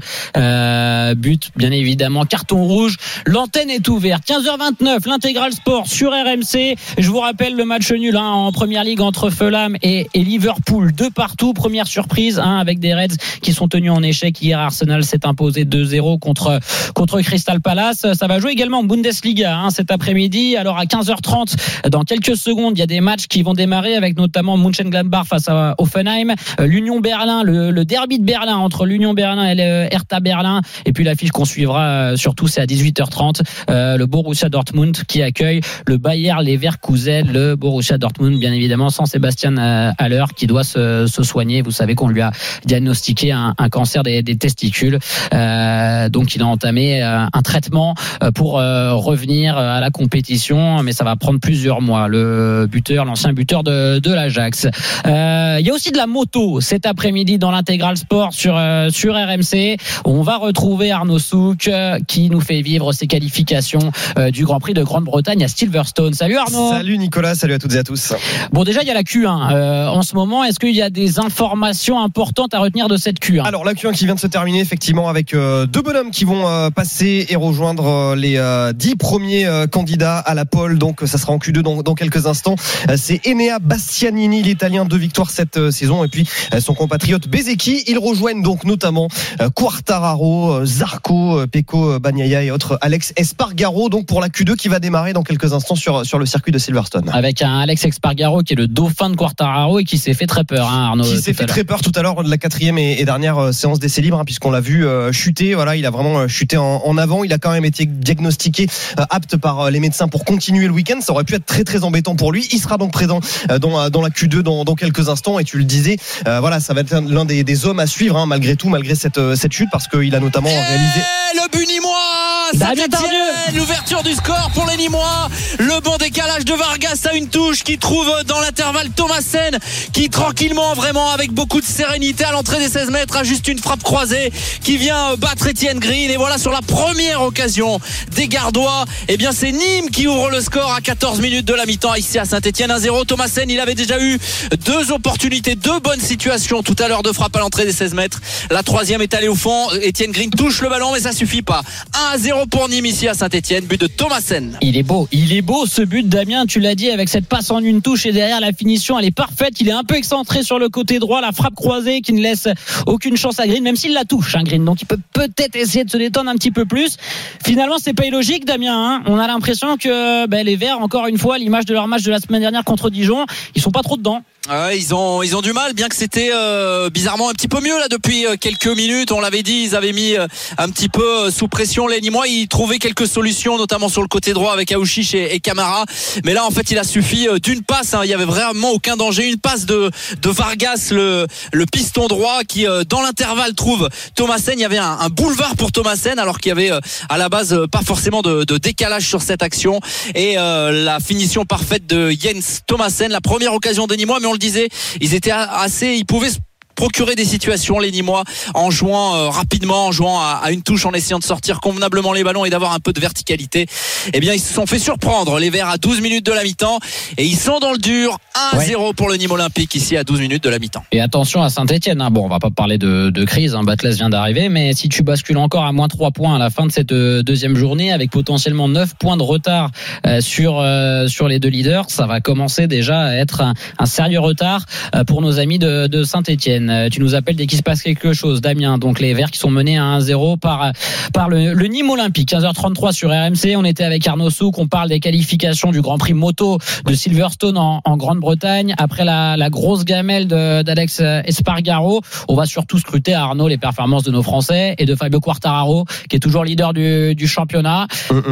euh, but bien évidemment, carton rouge, l'antenne est ouverte. quinze heures vingt-neuf, l'intégral sport sur R M C. Je vous rappelle le match nul hein, en première ligue entre Fulham et, et Liverpool, deux partout, première surprise hein, avec des Reds qui sont tenus en échec. Hier, Arsenal s'est imposé deux zéro contre, contre Crystal Palace. Ça va jouer également en Bundesliga hein, cet après-midi. Alors à quinze heures trente, dans quelques secondes, il y a des matchs qui vont démarrer avec notamment Mönchengladbach face à Hoffenheim, l'Union Berlin, le, le derby de Berlin entre l'Union Berlin et le Hertha Berlin. Et puis l'affiche qu'on suivra surtout, c'est à dix-huit heures trente, euh, le Borussia Dortmund qui accueille le Bayer Leverkusen. Le Borussia Dortmund, bien évidemment, sans Sébastien Haller qui doit se, se soigner. Vous savez qu'on lui a diagnostiqué un, un cancer des, des testicules. Euh, donc il a entamé un traitement pour euh, revenir à la compétition, mais ça va prendre plusieurs mois. Le buteur, l'ancien buteur de, de l'Ajax. Euh, il y a aussi de la moto cet après-midi dans l'intégral sport sur, euh, sur R M C. On va retrouver Arnaud Souk euh, qui nous fait vivre ses qualifications euh, du Grand Prix de Grande-Bretagne à Silverstone. Salut Arnaud. Salut Nicolas, salut à toutes et à tous. Bon, déjà il y a la Q un euh, en ce moment. Est-ce qu'il y a des informations importantes à retenir de cette Q un? Alors la Q un qui vient de se terminer effectivement avec euh, deux bonhommes qui vont euh, passer et rejoindre euh, les euh, dix premiers euh, candidats à la pole. Donc ça sera en Q deux dans, dans quelques instants. Euh, c'est Enea Bastianini, l'Italien, deux victoires cette euh, saison, et puis euh, son compatriote Bezzecchi. Ils rejoignent donc notamment euh, Quartararo, euh, Zarco, euh, Pecco Bagnaia et autres Alex Espargaro. Donc pour la Q deux qui va démarrer dans quelques instants sur sur le circuit de Silverstone. Avec un Alex Espargaro qui est le dauphin de Quartararo et qui s'est fait très peur, hein, Arnaud. Qui s'est fait très peur tout à l'heure de la quatrième et, et dernière euh, séance d'essai libre, hein, puisqu'on l'a vu euh, chuter. Voilà, il a vraiment euh, chuté en, en avant. Il a quand même été diagnostiqué euh, apte par euh, les médecins pour continuer le week-end. Ça aurait pu être très très embêtant pour lui. Il sera donc présent euh, dans, dans la Q deux dans, dans quelques instants. Et tu le disais, euh, voilà, ça va être l'un des, des hommes à suivre, hein, malgré tout, malgré cette, euh, cette chute, parce qu'il a notamment et réalisé le but nîmois. Saint-Etienne, l'ouverture du score pour les Nîmois, le bon décalage de Vargas à une touche qui trouve dans l'intervalle Thomassen qui tranquillement, vraiment avec beaucoup de sérénité à l'entrée des seize mètres a juste une frappe croisée qui vient battre Étienne Green. Et voilà, sur la première occasion des Gardois, eh bien c'est Nîmes qui ouvre le score à quatorze minutes de la mi-temps ici à Saint-Etienne. Un zéro. Thomassen, il avait déjà eu deux opportunités, deux bonnes situations tout à l'heure de frappe à l'entrée des seize mètres. La troisième est allée au fond. Étienne Green touche le ballon mais ça suffit pas. un à zéro pour Nîmes ici à Saint-Etienne, but de Thomassen. Il est beau, il est beau ce but, Damien, tu l'as dit, avec cette passe en une touche et derrière la finition, elle est parfaite. Il est un peu excentré sur le côté droit, la frappe croisée qui ne laisse aucune chance à Green, même s'il la touche, hein, Green. Donc il peut peut-être essayer de se détendre un petit peu plus. Finalement, c'est pas illogique, Damien. Hein. On a l'impression que ben, les Verts, encore une fois, à l'image de leur match de la semaine dernière contre Dijon, ils sont pas trop dedans. Ouais, ils ont ils ont du mal, bien que c'était euh, bizarrement un petit peu mieux là depuis euh, quelques minutes. On l'avait dit, ils avaient mis euh, un petit peu euh, sous pression les Nîmois. Ils trouvaient quelques solutions, notamment sur le côté droit avec Aouchiche et, et Camara. Mais là, en fait, il a suffi euh, d'une passe. Hein, il y avait vraiment aucun danger. Une passe de de Vargas, le le piston droit, qui euh, dans l'intervalle trouve Thomassen. Il y avait un, un boulevard pour Thomassen, alors qu'il y avait euh, à la base euh, pas forcément de, de décalage sur cette action. Et euh, la finition parfaite de Jens Thomassen, la première occasion des Nîmois. Mais on le disait, ils étaient assez, ils pouvaient se procurer des situations les Nîmois en jouant euh, rapidement, en jouant à, à une touche, en essayant de sortir convenablement les ballons et d'avoir un peu de verticalité. Eh bien, ils se sont fait surprendre les Verts à douze minutes de la mi-temps et ils sont dans le dur. un à zéro ouais. pour le Nîmes Olympique ici à douze minutes de la mi-temps. Et attention à Saint-Etienne, hein. Bon, on va pas parler de, de crise, hein. Batles vient d'arriver, mais si tu bascules encore à moins trois points à la fin de cette euh, deuxième journée, avec potentiellement neuf points de retard euh, sur euh, sur les deux leaders, ça va commencer déjà à être un, un sérieux retard euh, pour nos amis de, de Saint-Etienne. Tu nous appelles dès qu'il se passe quelque chose, Damien. Donc les Verts qui sont menés à un zéro par par le, le Nîmes Olympique. quinze heures trente-trois sur R M C. On était avec Arnaud Souk. On parle des qualifications du Grand Prix moto de Silverstone en, en Grande-Bretagne. Après la, la grosse gamelle de, d'Alex Espargaro, on va surtout scruter à Arnaud les performances de nos Français et de Fabio Quartararo, qui est toujours leader du, du championnat. Mm-hmm.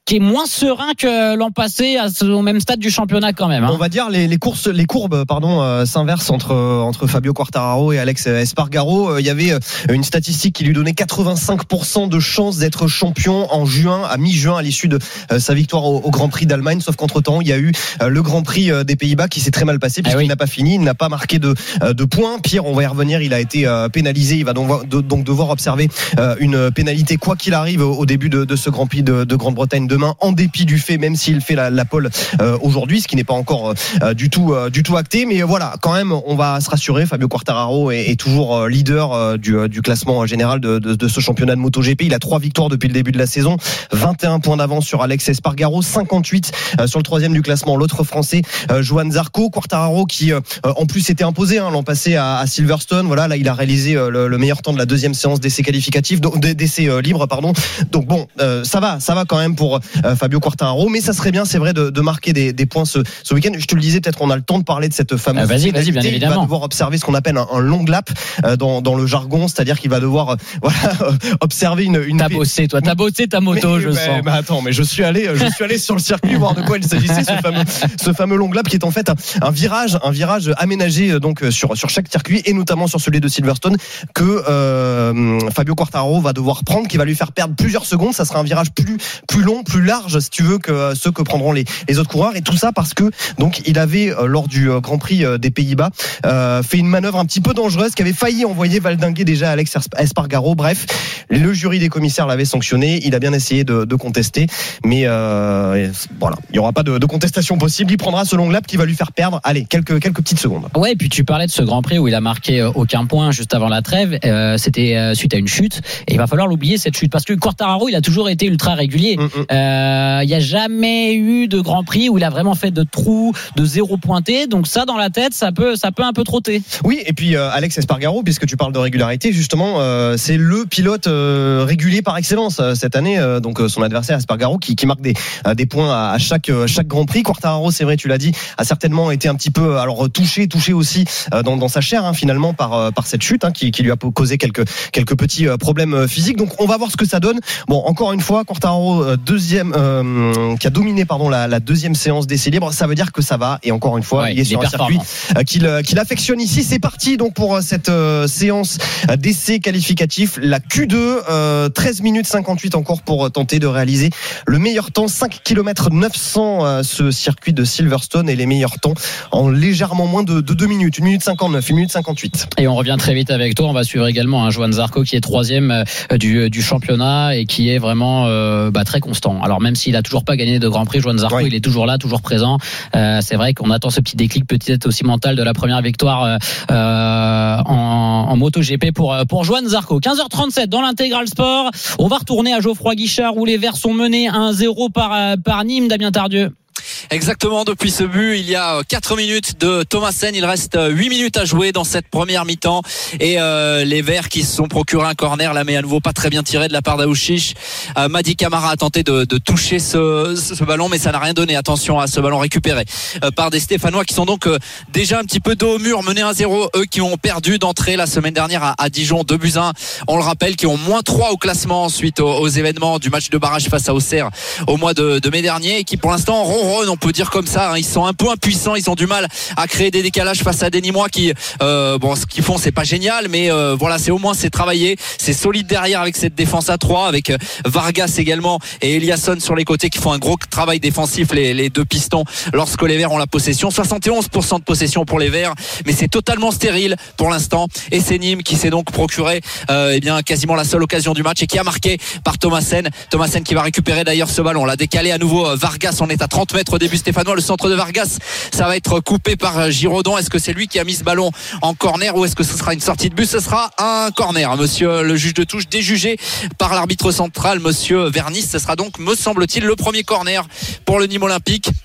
qui est moins serein que l'an passé à ce, au même stade du championnat quand même. Hein. On va dire les, les courses, les courbes, pardon, euh, s'inversent entre entre Fabio Quartararo et Alex Espargaro. Il y avait une statistique qui lui donnait quatre-vingt-cinq pour cent de chances d'être champion en juin, à mi-juin, à l'issue de euh, sa victoire au, au Grand Prix d'Allemagne. Sauf qu'entre-temps, il y a eu euh, le Grand Prix des Pays-Bas qui s'est très mal passé puisqu'il ah oui. n'a pas fini, il n'a pas marqué de euh, de points. Pire, on va y revenir, il a été euh, pénalisé. Il va donc, donc devoir observer euh, une pénalité quoi qu'il arrive au, au début de, de ce Grand Prix de, de Grande-Bretagne demain, en dépit du fait, même s'il fait la, la pole euh, aujourd'hui, ce qui n'est pas encore euh, du tout euh, du tout acté. Mais voilà, quand même, on va se rassurer. Fabio Quartararo est, est toujours leader euh, du, du classement général de, de, de ce championnat de MotoGP. Il a trois victoires depuis le début de la saison, vingt et un points d'avance sur Alex Espargaro, cinquante-huit euh, sur le troisième du classement, l'autre français, euh, Johan Zarco. Quartararo qui euh, en plus s'était imposé hein, l'an passé à, à Silverstone. Voilà, là il a réalisé euh, le, le meilleur temps de la deuxième séance d'essais qualificatifs, d'essais euh, libres, pardon. Donc bon, euh, ça va, ça va quand même pour euh, Fabio Quartararo, mais ça serait bien, c'est vrai, de, de marquer des, des points ce, ce week-end. Je te le disais, peut-être on a le temps de parler de cette fameuse. Ah, vas-y, vas-y, bien évidemment. Il va devoir observer ce qu'on appelle un, un long lap euh, dans, dans le jargon, c'est-à-dire qu'il va devoir euh, voilà observer une. une t'as bossé, toi, t'as bossé ta moto, mais, je mais, sens. Mais attends, mais je suis allé, je suis allé sur le circuit voir de quoi il s'agissait, ce fameux, ce fameux long lap qui est en fait un, un virage, un virage aménagé donc sur sur chaque circuit et notamment sur celui de Silverstone que euh, Fabio Quartararo va devoir prendre, qui va lui faire perdre plusieurs secondes. Ça sera un virage plus plus long, plus large, si tu veux, que ceux que prendront les les autres coureurs. Et tout ça parce que donc il avait lors du Grand Prix des Pays-Bas euh, fait une manœuvre un petit peu dangereuse qui avait failli envoyer valdinguer déjà Alex Espargaro. Bref, le jury des commissaires l'avait sanctionné. Il a bien essayé de, de contester, mais euh, voilà, il n'y aura pas de, de contestation possible. Il prendra ce long lap qui va lui faire perdre, allez, quelques quelques petites secondes. Ouais, et puis tu parlais de ce Grand Prix où il a marqué aucun point juste avant la trêve. Euh, c'était euh, suite à une chute, et il va falloir l'oublier cette chute parce que Quartararo, il a toujours été ultra régulier. Il mm-hmm. euh, y a jamais eu de Grand Prix où il a vraiment fait de trous, de zéro pointé. Donc ça, dans la tête, ça peut ça peut un peu trotter. Oui, et puis euh, Alex Espargaro, puisque tu parles de régularité, justement, euh, c'est le pilote euh, régulier par excellence euh, cette année. Euh, donc euh, son adversaire Espargaro qui, qui marque des euh, des points à, à chaque euh, chaque Grand Prix. Quartararo, c'est vrai, tu l'as dit, a certainement été un petit peu alors touché, touché aussi euh, dans, dans sa chair hein, finalement par euh, par cette chute hein, qui, qui lui a causé quelques quelques petits euh, problèmes physiques. Donc on va voir ce que ça donne. Bon, encore une fois, Quartararo euh, deuxième euh, qui a dominé pardon la, la deuxième séance d'essais libres. Ça veut dire que ça va. Et encore une fois, ouais, il est sur un circuit euh, qu'il euh, qu'il affectionne ici. C'est parti donc pour euh, cette euh, séance d'essais qualificatifs. La Q deux, euh, treize minutes cinquante-huit encore pour tenter de réaliser le meilleur temps, cinq kilomètres neuf cents euh, ce circuit de Silverstone, et les meilleurs temps en légèrement moins de, de deux minutes, une minute cinquante-neuf, une minute cinquante-huit. Et on revient très vite avec toi. On va suivre également un Johan Zarco qui est troisième euh, du, du championnat et qui est vraiment euh, bah, très constant. Alors même s'il a toujours pas gagné de Grand Prix, Johan Zarco, ouais. il est toujours là, toujours présent. Euh, c'est vrai qu'on attend ce petit déclic peut-être aussi mental de la première victoire euh, euh, en, en MotoGP pour pour Johan Zarco. quinze heures trente-sept dans l'Intégral Sport. On va retourner à Geoffroy Guichard où les Verts sont menés un zéro par par Nîmes. Damien Tardieu. Exactement, depuis ce but, il y a quatre minutes de Thomassen. Il reste huit minutes à jouer dans cette première mi-temps. Et euh, les Verts qui se sont procurés un corner, là, mais à nouveau pas très bien tiré de la part d'Aouchiche. Euh, Madi Camara a tenté de, de toucher ce, ce ballon, mais ça n'a rien donné. Attention à ce ballon récupéré euh, par des Stéphanois qui sont donc euh, déjà un petit peu dos au mur, menés un zéro. Eux qui ont perdu d'entrée la semaine dernière à, à Dijon, deux buts à un. On le rappelle, qui ont moins trois au classement suite aux, aux événements du match de barrage face à Auxerre au mois de, de mai dernier, et qui pour l'instant ronronnent, on peut dire comme ça, hein. Ils sont un peu impuissants, ils ont du mal à créer des décalages face à des Nîmois qui euh, bon, ce qu'ils font c'est pas génial, mais euh, voilà, c'est au moins c'est travaillé, c'est solide derrière avec cette défense à trois, avec Vargas également et Eliasson sur les côtés qui font un gros travail défensif, les, les deux pistons lorsque les Verts ont la possession. Soixante et onze pour cent de possession pour les Verts, mais c'est totalement stérile pour l'instant, et c'est Nîmes qui s'est donc procuré euh, eh bien quasiment la seule occasion du match et qui a marqué par Thomassen. Thomassen qui va récupérer d'ailleurs ce ballon, l'a décalé à nouveau Vargas, on est à trente mètres au début Stéphanois, le centre de Vargas, ça va être coupé par Giraudon. Est-ce que c'est lui qui a mis ce ballon en corner ou est-ce que ce sera une sortie de but? Ce sera un corner, monsieur le juge de touche, déjugé par l'arbitre central, monsieur Vernis. Ce sera donc, me semble-t-il, le premier corner pour le Nîmes Olympique.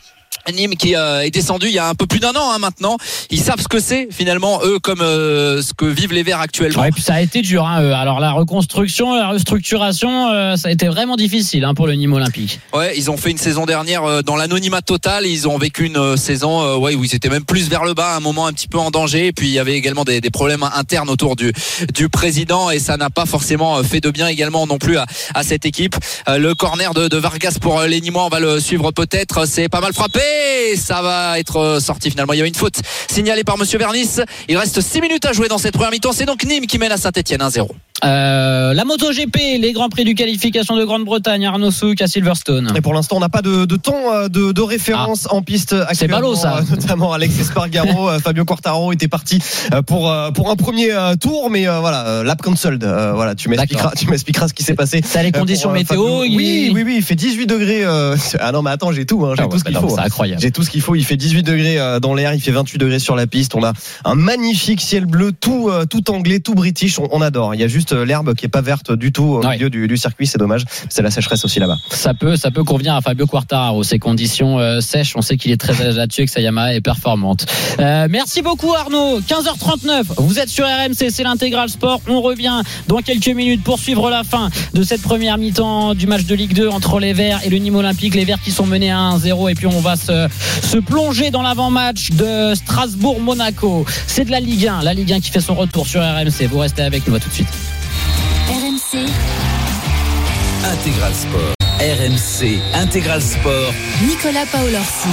Nîmes qui euh, est descendu il y a un peu plus d'un an hein, maintenant. Ils savent ce que c'est finalement eux comme euh, ce que vivent les Verts actuellement. Ouais, et puis ça a été dur. Hein, eux. Alors la reconstruction, la restructuration, euh, ça a été vraiment difficile hein, pour le Nîmes Olympique. Ouais, ils ont fait une saison dernière euh, dans l'anonymat total. Ils ont vécu une euh, saison euh, ouais, où ils étaient même plus vers le bas, à un moment un petit peu en danger. Et puis il y avait également des, des problèmes internes autour du, du président et ça n'a pas forcément fait de bien également non plus à, à cette équipe. Euh, le corner de, de Vargas pour les Nîmois, on va le suivre peut-être. C'est pas mal frappé. Ça va être sorti finalement. Il y a une faute signalée par Monsieur Vernis. Il reste six minutes à jouer dans cette première mi-temps. C'est donc Nîmes qui mène à Saint-Etienne un zéro. Euh, la MotoGP, les Grands Prix du qualification de Grande-Bretagne, Arnaud Souk à Silverstone. Et pour l'instant, on n'a pas de, de temps de, de référence ah. en piste actuellement. C'est ballot ça. Notamment Alex Espargaro, Fabio Quartararo était parti pour pour un premier tour, mais voilà, lap cancelled. Voilà, tu m'expliqueras, tu m'expliqueras ce qui s'est passé. T'as les conditions pour, météo. Fabio. Il... Oui, oui, oui, il fait dix-huit degrés. Euh... Ah non, mais attends, j'ai tout, hein, j'ai ah, tout ouais, ce qu'il non, faut. C'est incroyable. J'ai tout ce qu'il faut. Il fait dix-huit degrés dans l'air, il fait vingt-huit degrés sur la piste. On a un magnifique ciel bleu, tout tout anglais, tout british. On, on adore. Il y a juste l'herbe qui est pas verte du tout au ouais. milieu du, du circuit, c'est dommage. C'est la sécheresse aussi là-bas. Ça peut, ça peut convenir à Fabio Quartararo. Ces conditions euh, sèches, on sait qu'il est très là-dessus et que sa Yamaha est performante. Euh, merci beaucoup Arnaud. quinze heures trente-neuf, vous êtes sur R M C, c'est l'intégral sport. On revient dans quelques minutes pour suivre la fin de cette première mi-temps du match de Ligue deux entre les Verts et le Nîmes Olympique. Les Verts qui sont menés à un zéro et puis on va se, se plonger dans l'avant-match de Strasbourg-Monaco. C'est de la Ligue un, la Ligue un qui fait son retour sur R M C. Vous restez avec nous, à tout de suite. R M C Intégral Sport. R M C Intégral Sport. Nicolas Paolorsi.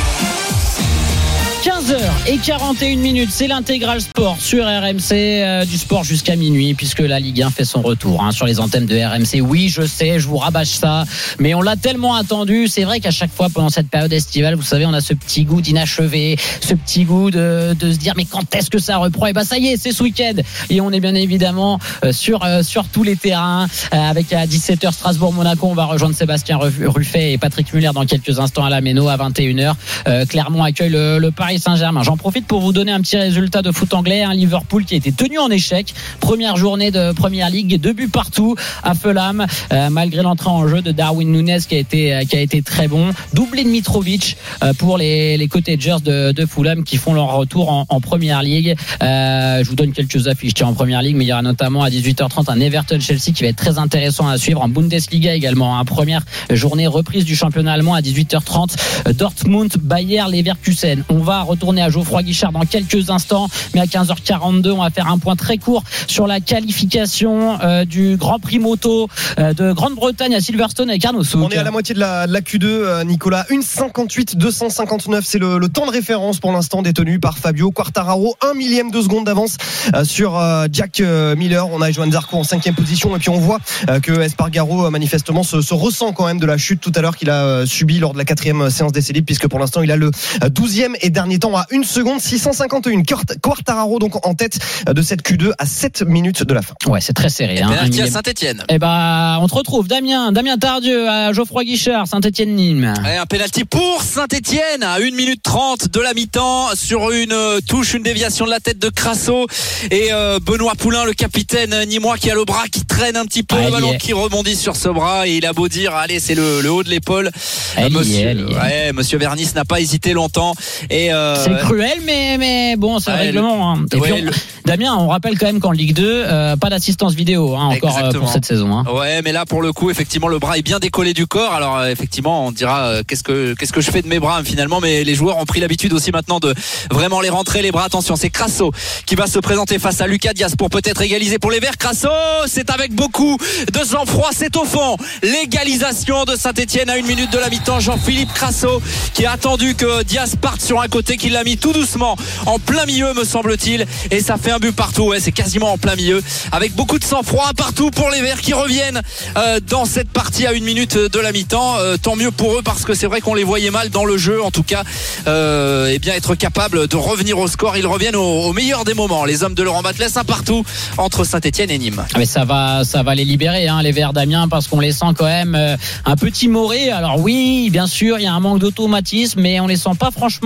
quinze heures quarante et une minutes, c'est l'intégral sport sur R M C, euh, du sport jusqu'à minuit, puisque la Ligue un fait son retour hein, sur les antennes de R M C. Oui, je sais, je vous rabâche ça, mais on l'a tellement attendu. C'est vrai qu'à chaque fois pendant cette période estivale, vous savez, on a ce petit goût d'inachevé, ce petit goût de, de se dire mais quand est-ce que ça reprend? Et ben ça y est, c'est ce week-end et on est bien évidemment euh, sur euh, sur tous les terrains euh, avec à dix-sept heures Strasbourg-Monaco. On va rejoindre Sébastien Ruffet et Patrick Muller dans quelques instants à la Méno à vingt et une heures. Euh, Clermont accueille le, le Paris Saint-Germain. J'en profite pour vous donner un petit résultat de foot anglais. Un Liverpool qui a été tenu en échec. Première journée de Première Ligue, deux buts partout à Fulham, euh, malgré l'entrée en jeu de Darwin Núñez qui a été qui a été très bon. Doublé de Mitrovic euh, pour les les Cottagers de, de Fulham qui font leur retour en, en Première Ligue. Euh, je vous donne quelques affiches tiens, en Première Ligue, mais il y aura notamment à dix-huit heures trente un Everton-Chelsea qui va être très intéressant à suivre. En Bundesliga également, hein, première journée reprise du championnat allemand à dix-huit heures trente. Dortmund, Bayer Leverkusen. On va retourner à Geoffroy Guichard dans quelques instants, mais à quinze heures quarante-deux on va faire un point très court sur la qualification euh, du Grand Prix moto euh, de Grande-Bretagne à Silverstone avec Arnaud Souk. On est à la moitié de la, de la Q deux, euh, Nicolas. une cinquante-huit deux cent cinquante-neuf, c'est le, le temps de référence pour l'instant détenu par Fabio Quartararo. Un millième de seconde d'avance euh, sur euh, Jack euh, Miller. On a Johan Zarco en cinquième position et puis on voit euh, que Espargaro euh, manifestement se, se ressent quand même de la chute tout à l'heure qu'il a euh, subi lors de la quatrième séance d'essai libre, puisque pour l'instant il a le douzième et dernier temps à une seconde six cent cinquante et un. Quartararo donc en tête de cette Q deux à sept minutes de la fin. Ouais, c'est très serré. Et hein, penalty à Saint-Etienne. Et bah, on te retrouve Damien, Damien Tardieu à Geoffroy Guichard, Saint-Etienne-Nîmes. Et un penalty pour Saint-Etienne à une minute trente de la mi-temps sur une touche, une déviation de la tête de Crasso et euh, Benoît Poulain, le capitaine nîmois qui a le bras qui traîne un petit peu, ah, le ballon qui rebondit sur ce bras et il a beau dire allez c'est le, le haut de l'épaule. Elle monsieur, y est, elle y est. Ouais, monsieur Vernis n'a pas hésité longtemps et euh, c'est cruel mais mais bon c'est ouais, le règlement. Hein. Et ouais, puis on, le... Damien, on rappelle quand même qu'en Ligue deux, euh, pas d'assistance vidéo hein, encore euh, pour cette saison. Hein. Ouais, mais là pour le coup, effectivement, le bras est bien décollé du corps. Alors euh, effectivement, on dira euh, qu'est-ce que qu'est-ce que je fais de mes bras finalement, mais les joueurs ont pris l'habitude aussi maintenant de vraiment les rentrer les bras. Attention, c'est Crasso qui va se présenter face à Lucas Diaz pour peut-être égaliser pour les Verts. Crasso, c'est avec beaucoup de sang-froid, c'est au fond. L'égalisation de Saint-Etienne à une minute de la mi-temps. Jean-Philippe Crasso qui a attendu que Diaz parte sur un côté, qu'il l'a mis tout doucement en plein milieu, me semble-t-il, et ça fait un but partout. Ouais, c'est quasiment en plein milieu, avec beaucoup de sang-froid partout pour les Verts qui reviennent euh, dans cette partie à une minute de la mi-temps. Euh, tant mieux pour eux parce que c'est vrai qu'on les voyait mal dans le jeu. En tout cas, euh, et bien être capable de revenir au score. Ils reviennent au, au meilleur des moments. Les hommes de Laurent Batles, un partout entre Saint-Etienne et Nîmes. Mais ça va, ça va les libérer, hein, les Verts d'Amiens, parce qu'on les sent quand même euh, un peu timorés. Alors oui, bien sûr, il y a un manque d'automatisme, mais on les sent pas franchement libérés.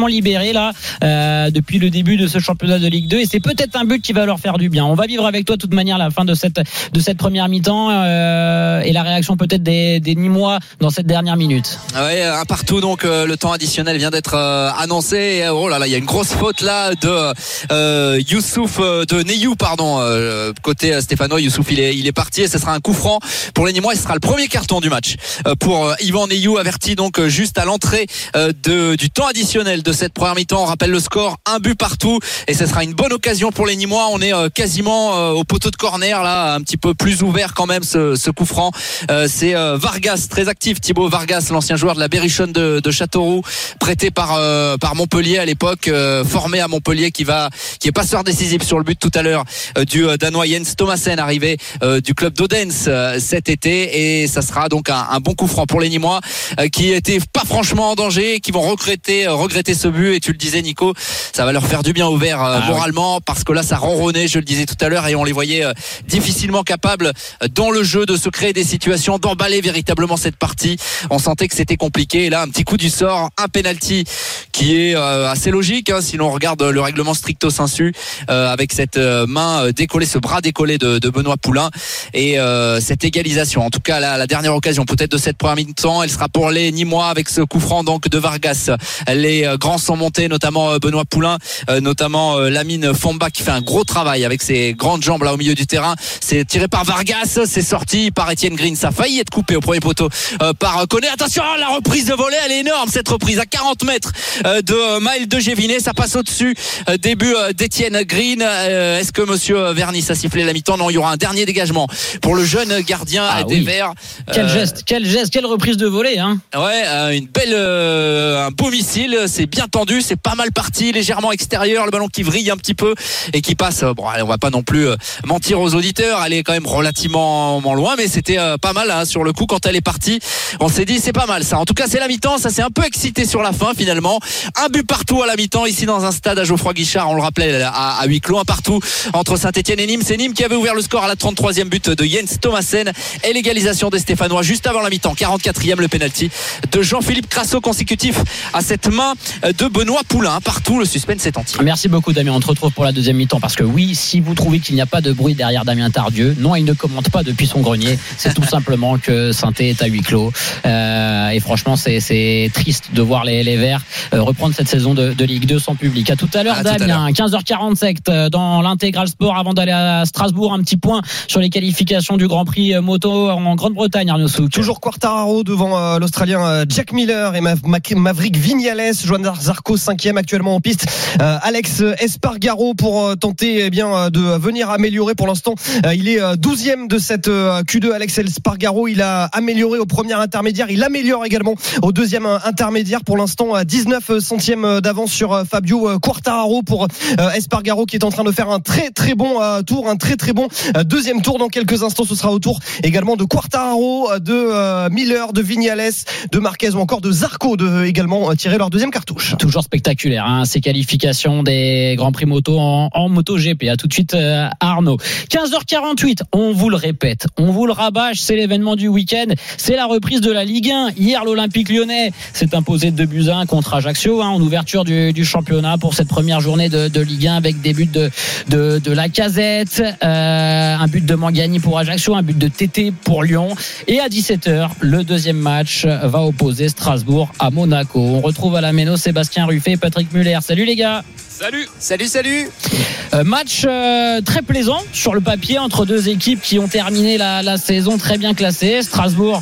carré là euh, depuis le début de ce championnat de Ligue deux, et c'est peut-être un but qui va leur faire du bien. On va vivre avec toi de toute manière la fin de cette de cette première mi-temps euh, et la réaction peut-être des, des Nîmois dans cette dernière minute. Ouais, un partout, donc euh, le temps additionnel vient d'être euh, annoncé. Et, oh là là, il y a une grosse faute là de euh, Youssouf, euh, de Neyou, pardon, euh, côté euh, stéphanois. Youssouf, il est il est parti et ce sera un coup franc pour les Nîmois. Et ce sera le premier carton du match euh, pour euh, Yvan Neyou, averti donc euh, juste à l'entrée euh, de du temps additionnel de cette première mi-temps. On rappelle le score, un but partout, et ce sera une bonne occasion pour les Nîmois. On est euh, quasiment euh, au poteau de corner là, un petit peu plus ouvert quand même ce, ce coup franc. Euh, c'est euh, Vargas, très actif, Thibaut Vargas, l'ancien joueur de la Berrichonne de, de Châteauroux, prêté par euh, par Montpellier à l'époque, euh, formé à Montpellier, qui va qui est passeur décisif sur le but tout à l'heure euh, du euh, Danois Jens Thomasen, arrivé euh, du club d'Odense euh, cet été, et ça sera donc un, un bon coup franc pour les Nîmois euh, qui étaient pas franchement en danger, qui vont regretter euh, regretter ce but. Et tu le disais, Nico, ça va leur faire du bien au vert euh, ah, moralement, oui. Parce que là ça ronronnait, je le disais tout à l'heure, et on les voyait euh, difficilement capables euh, dans le jeu de se créer des situations, d'emballer véritablement cette partie. On sentait que c'était compliqué, et là un petit coup du sort, un penalty qui est euh, assez logique hein, si l'on regarde le règlement stricto sensu, euh, avec cette euh, main décollée, ce bras décollé de, de Benoît Poulain, et euh, cette égalisation, en tout cas la, la dernière occasion peut-être de cette première mi-temps, elle sera pour les Nîmois avec ce coup franc donc de Vargas. Les euh, grands sont montés, notamment euh, Benoît Poulain, euh, notamment euh, Lamine Fomba qui fait un gros travail avec ses grandes jambes là au milieu du terrain. C'est tiré par Vargas, c'est sorti par Étienne Green, ça a failli être coupé au premier poteau euh, par Koné. Attention, la reprise de volée, elle est énorme cette reprise à quarante mètres euh, de Maël de Gévinet, ça passe au-dessus euh, début euh, d'Étienne Green. Euh, est-ce que monsieur Vernis a sifflé la mi-temps? Non, il y aura un dernier dégagement pour le jeune gardien ah, des oui. Verts. Quel euh, geste, quel geste, quelle reprise de volée hein. Ouais, euh, une belle euh, un beau missile, c'est bien tendu, c'est pas mal parti, légèrement extérieur, le ballon qui vrille un petit peu et qui passe, bon allez, on va pas non plus euh, mentir aux auditeurs, elle est quand même relativement loin, mais c'était euh, pas mal hein, sur le coup quand elle est partie. On s'est dit c'est pas mal ça. En tout cas, c'est la mi-temps, ça s'est un peu excité sur la fin finalement. Un but partout à la mi-temps ici dans un stade à Geoffroy Guichard, on le rappelait, à, à huis clos, un partout entre Saint-Etienne et Nîmes. C'est Nîmes qui avait ouvert le score à la trente-troisième, but de Jens Thomasen, et l'égalisation des Stéphanois juste avant la mi-temps, quarante-quatrième, le penalty de Jean-Philippe Crasso consécutif à cette main de Benoît Poulain. Partout, le suspense est entier. Merci beaucoup Damien, on te retrouve pour la deuxième mi-temps, parce que oui, si vous trouvez qu'il n'y a pas de bruit derrière Damien Tardieu, non, il ne commente pas depuis son grenier, c'est tout simplement que Saint-Étienne est à huis clos, euh, et franchement c'est, c'est triste de voir les, les Verts euh, reprendre cette saison de, de Ligue deux sans public. À tout à l'heure, à Damien, quinze heures quarante-sept dans l'Intégral Sport. Avant d'aller à Strasbourg, un petit point sur les qualifications du Grand Prix moto en Grande-Bretagne, Arnaud Souk. Toujours Quartararo devant euh, l'Australien euh, Jack Miller et Mav- Maverick Viñales. Joan Zarco cinquième actuellement en piste. Euh, Alex Espargaro pour euh, tenter eh bien euh, de venir améliorer. Pour l'instant, euh, il est euh, douzième de cette euh, Q deux. Alex Espargaro, il a amélioré au premier intermédiaire. Il améliore également au deuxième intermédiaire. Pour l'instant, à dix-neuf centièmes d'avance sur euh, Fabio Quartararo pour euh, Espargaro, qui est en train de faire un très très bon euh, tour, un très très bon euh, deuxième tour. Dans quelques instants, ce sera au tour également de Quartararo, de euh, Miller, de Viñales, de Marquez ou encore de Zarco de également euh, tirer leur deuxième cartouche. Toujours spectaculaire hein, ces qualifications des Grands Prix moto en, en MotoGP. À tout de suite euh, Arnaud. quinze heures quarante-huit, on vous le répète, on vous le rabâche, c'est l'événement du week-end, c'est la reprise de la Ligue un. Hier, l'Olympique Lyonnais s'est imposé de deux buts à un contre Ajaccio hein, en ouverture du, du championnat pour cette première journée de, de Ligue un, avec des buts de, de, de Lacazette, euh, un but de Mangani pour Ajaccio, un but de Tété pour Lyon. Et à dix-sept heures, le deuxième match va opposer Strasbourg à Monaco. On retrouve à la Méno Sébastien Ruffet et Patrick Muller. Salut les gars. Salut, salut, salut. Euh, match euh, très plaisant sur le papier entre deux équipes qui ont terminé la, la saison très bien classées. Strasbourg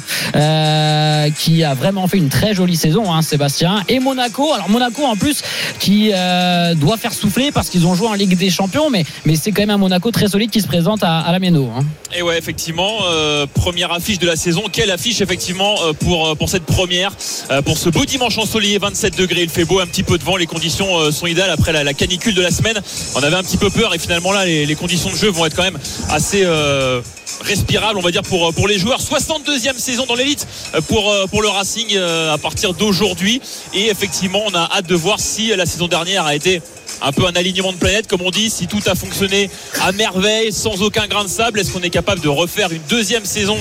euh, qui a vraiment fait une très jolie saison, hein, Sébastien, et Monaco. Alors Monaco en plus qui euh, doit faire souffler parce qu'ils ont joué en Ligue des Champions, mais mais c'est quand même un Monaco très solide qui se présente à, à la Méno. Hein. Et ouais, effectivement, euh, première affiche de la saison. Quelle affiche effectivement euh, pour pour cette première, euh, pour ce beau dimanche ensoleillé, vingt-sept degrés, il fait beau, un petit peu de vent, les conditions euh, sont idéales après la, la canicule de la semaine. On avait un petit peu peur et finalement là les, les conditions de jeu vont être quand même assez euh, respirables, on va dire, pour pour les joueurs. soixante-deuxième saison dans l'élite pour pour le Racing à partir d'aujourd'hui, et effectivement on a hâte de voir si la saison dernière a été un peu un alignement de planète, comme on dit, si tout a fonctionné à merveille, sans aucun grain de sable. Est-ce qu'on est capable de refaire une deuxième saison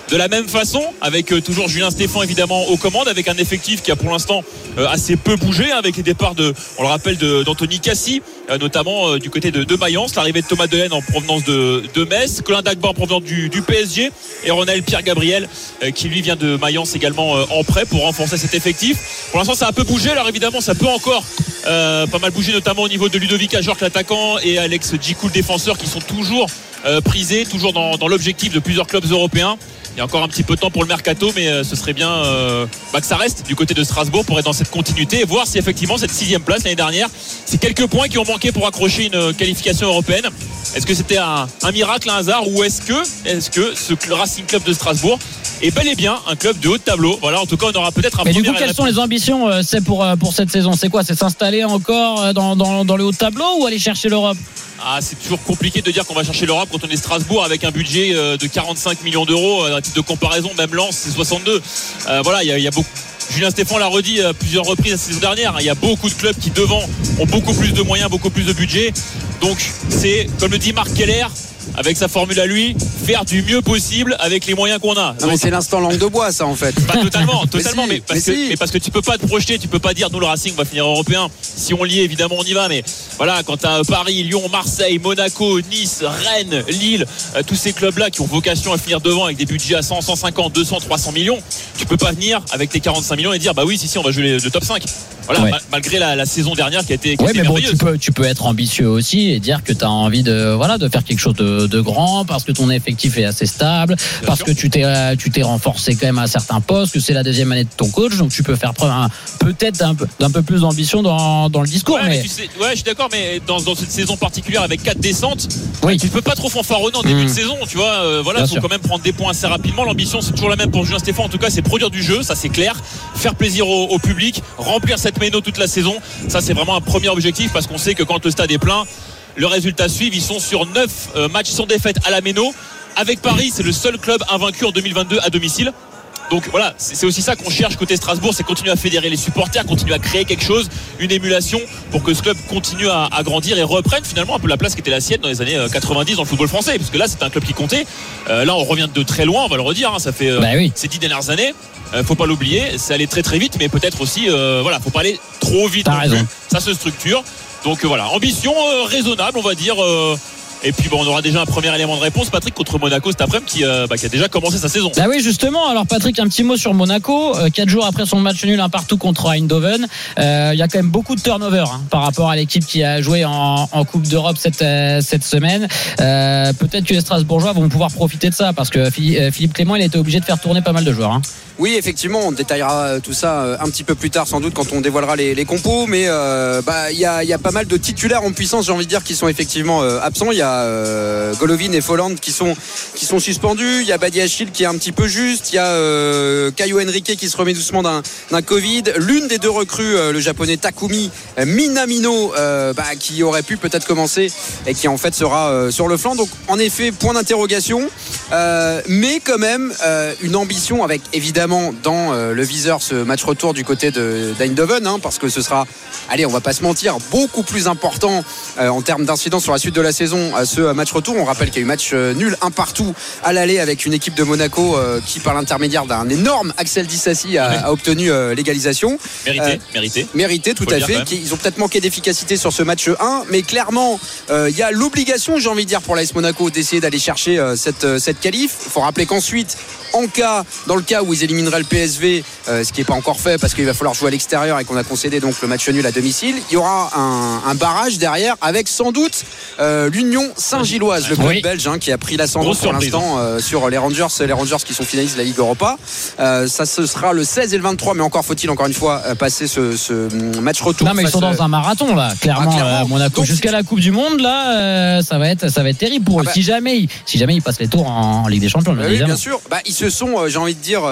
de la même façon, avec euh, toujours Julien Stéphan évidemment aux commandes, avec un effectif qui a pour l'instant euh, assez peu bougé, hein, avec les départs de, on le rappelle, de, d'Anthony Cassi, euh, notamment euh, du côté de, de Mayence, l'arrivée de Thomas Dehaene en provenance de, de Metz, Colin Dagba en provenance du, du P S G, et Ronald Pierre-Gabriel euh, qui lui vient de Mayence également euh, en prêt pour renforcer cet effectif. Pour l'instant ça a un peu bougé, alors évidemment ça peut encore euh, pas mal bouger, notamment au niveau de Ludovic Ajorc l'attaquant et Alex Djikou le défenseur, qui sont toujours euh, prisés, toujours dans, dans l'objectif de plusieurs clubs européens. Il y a encore un petit peu de temps pour le mercato, mais euh, ce serait bien euh, bah, que ça reste du côté de Strasbourg pour être dans cette continuité et voir si effectivement cette sixième place l'année dernière, c'est quelques points qui ont manqué pour accrocher une qualification européenne. Est-ce que c'était un, un miracle, un hasard, ou est-ce que, est-ce que ce Racing Club de Strasbourg est bel et bien un club de haut de tableau? Voilà, en tout cas, on aura peut-être un. Mais premier. du coup, quelles sont les ambitions euh, c'est pour euh, pour cette saison? C'est quoi? C'est s'installer encore dans, dans dans le haut de tableau ou aller chercher l'Europe? Ah, c'est toujours compliqué de dire qu'on va chercher l'Europe quand on est Strasbourg avec un budget de quarante-cinq millions d'euros. À titre de comparaison, même Lens c'est soixante-deux. Euh, voilà, il y, y a beaucoup. Julien Stéphan l'a redit à plusieurs reprises la saison dernière. Il y a beaucoup de clubs qui devant ont beaucoup plus de moyens, beaucoup plus de budget. Donc c'est, comme le dit Marc Keller, avec sa formule à lui, faire du mieux possible avec les moyens qu'on a. Non, donc, mais c'est l'instant langue de bois, ça, en fait. Pas totalement, totalement, mais, si, mais, parce mais, que, si. mais parce que tu peux pas te projeter, tu peux pas dire nous le Racing va finir européen. Si on l'y est, évidemment on y va, mais voilà, quand t'as Paris, Lyon, Marseille, Monaco, Nice, Rennes, Lille, euh, tous ces clubs-là qui ont vocation à finir devant avec des budgets à cent, cent cinquante, deux cents, trois cents millions, tu peux pas venir avec tes quarante-cinq millions et dire bah oui, si si, on va jouer le top cinq. Voilà, ouais. ma, malgré la, la saison dernière qui a été. Qui ouais, a été mais bon, tu peux, tu peux être ambitieux aussi et dire que tu as envie de, voilà, de faire quelque chose de, de grand parce que ton effectif est assez stable, bien parce sûr. que tu t'es, tu t'es renforcé quand même à certains postes, que c'est la deuxième année de ton coach, donc tu peux faire preuve un, peut-être d'un peu, d'un peu plus d'ambition dans, dans le discours. Ouais, mais... mais tu sais, ouais, je suis d'accord, mais dans, dans cette saison particulière avec quatre descentes, oui. tu ne peux pas trop fanfaronner en début mmh. de saison, tu vois. Euh, voilà, il faut sûr. quand même prendre des points assez rapidement. L'ambition, c'est toujours la même pour Julien Stéphan. En tout cas, c'est produire du jeu, ça c'est clair, faire plaisir au, au public, remplir cette méno toute la saison. Ça c'est vraiment un premier objectif parce qu'on sait que quand le stade est plein, le résultat suit. Ils sont sur neuf euh, matchs sans défaite à la Méno. Avec Paris, c'est le seul club invaincu en deux mille vingt-deux à domicile. Donc voilà, c'est aussi ça qu'on cherche côté Strasbourg, c'est continuer à fédérer les supporters, continuer à créer quelque chose, une émulation pour que ce club continue à, à grandir et reprenne finalement un peu la place qui était la sienne dans les années quatre-vingt-dix dans le football français, parce que là c'est un club qui comptait. Euh, là on revient de très loin, on va le redire, hein, ça fait euh, bah oui. ces dix dernières années. Euh, faut pas l'oublier, c'est allé très très vite, mais peut-être aussi, euh, voilà, faut pas aller trop vite. T'as raison. Ça se structure. Donc euh, voilà, ambition euh, raisonnable, on va dire. Euh, Et puis bon, on aura déjà un premier élément de réponse, Patrick, contre Monaco cet après-midi qui, euh, bah, qui a déjà commencé sa saison. Bah oui, justement. Alors Patrick, un petit mot sur Monaco. Euh, quatre jours après son match nul un partout contre Eindhoven, il euh, y a quand même beaucoup de turnover hein, par rapport à l'équipe qui a joué en, en Coupe d'Europe cette euh, cette semaine. Euh, peut-être que les Strasbourgeois vont pouvoir profiter de ça parce que Philippe Clément, il a été obligé de faire tourner pas mal de joueurs. Hein. Oui, effectivement, on détaillera tout ça un petit peu plus tard, sans doute, quand on dévoilera les, les compos. Mais euh, bah il y a, y a pas mal de titulaires en puissance, j'ai envie de dire, qui sont effectivement euh, absents. Il y a euh, Golovin et Folland qui sont qui sont suspendus. Il y a Badiachil qui est un petit peu juste. Il y a euh, Caio Henrique qui se remet doucement d'un, d'un Covid. L'une des deux recrues, euh, le japonais Takumi Minamino, euh, bah, qui aurait pu peut-être commencer et qui en fait sera euh, sur le flanc. Donc en effet, point d'interrogation, euh, mais quand même euh, une ambition avec évidemment dans euh, le viseur ce match retour du côté de d'Eindhoven hein, parce que ce sera, allez on va pas se mentir, beaucoup plus important euh, en termes d'incidence sur la suite de la saison euh, ce match retour. On rappelle qu'il y a eu match euh, nul un partout à l'aller avec une équipe de Monaco euh, qui par l'intermédiaire d'un énorme Axel Disasi a, oui. a obtenu euh, l'égalisation mérité, euh, mérité mérité tout à fait. Ils ont peut-être manqué d'efficacité sur ce match un, mais clairement il euh, y a l'obligation, j'ai envie de dire, pour l'A S Monaco d'essayer d'aller chercher euh, cette, euh, cette qualif. Il faut rappeler qu'ensuite, en cas, dans le cas où ils éliminerait le P S V, euh, ce qui n'est pas encore fait parce qu'il va falloir jouer à l'extérieur et qu'on a concédé donc le match nul à domicile, il y aura un, un barrage derrière avec sans doute euh, l'Union Saint-Gilloise, le club oui. belge hein, qui a pris l'ascendant pour l'instant euh, sur les Rangers, les Rangers qui sont finalistes de la Ligue Europa. Euh, ça ce sera le seize et le vingt-trois, mais encore faut-il encore une fois passer ce, ce match retour. Non mais ils sont dans un marathon là, clairement, ah, clairement. Euh, Monaco donc, jusqu'à la Coupe du Monde là, euh, ça va être ça va être terrible pour eux. Ah bah, si jamais si jamais ils passent les tours en, en Ligue des Champions. Bah oui, bien sûr. Bah, ils se sont, euh, j'ai envie de dire, euh,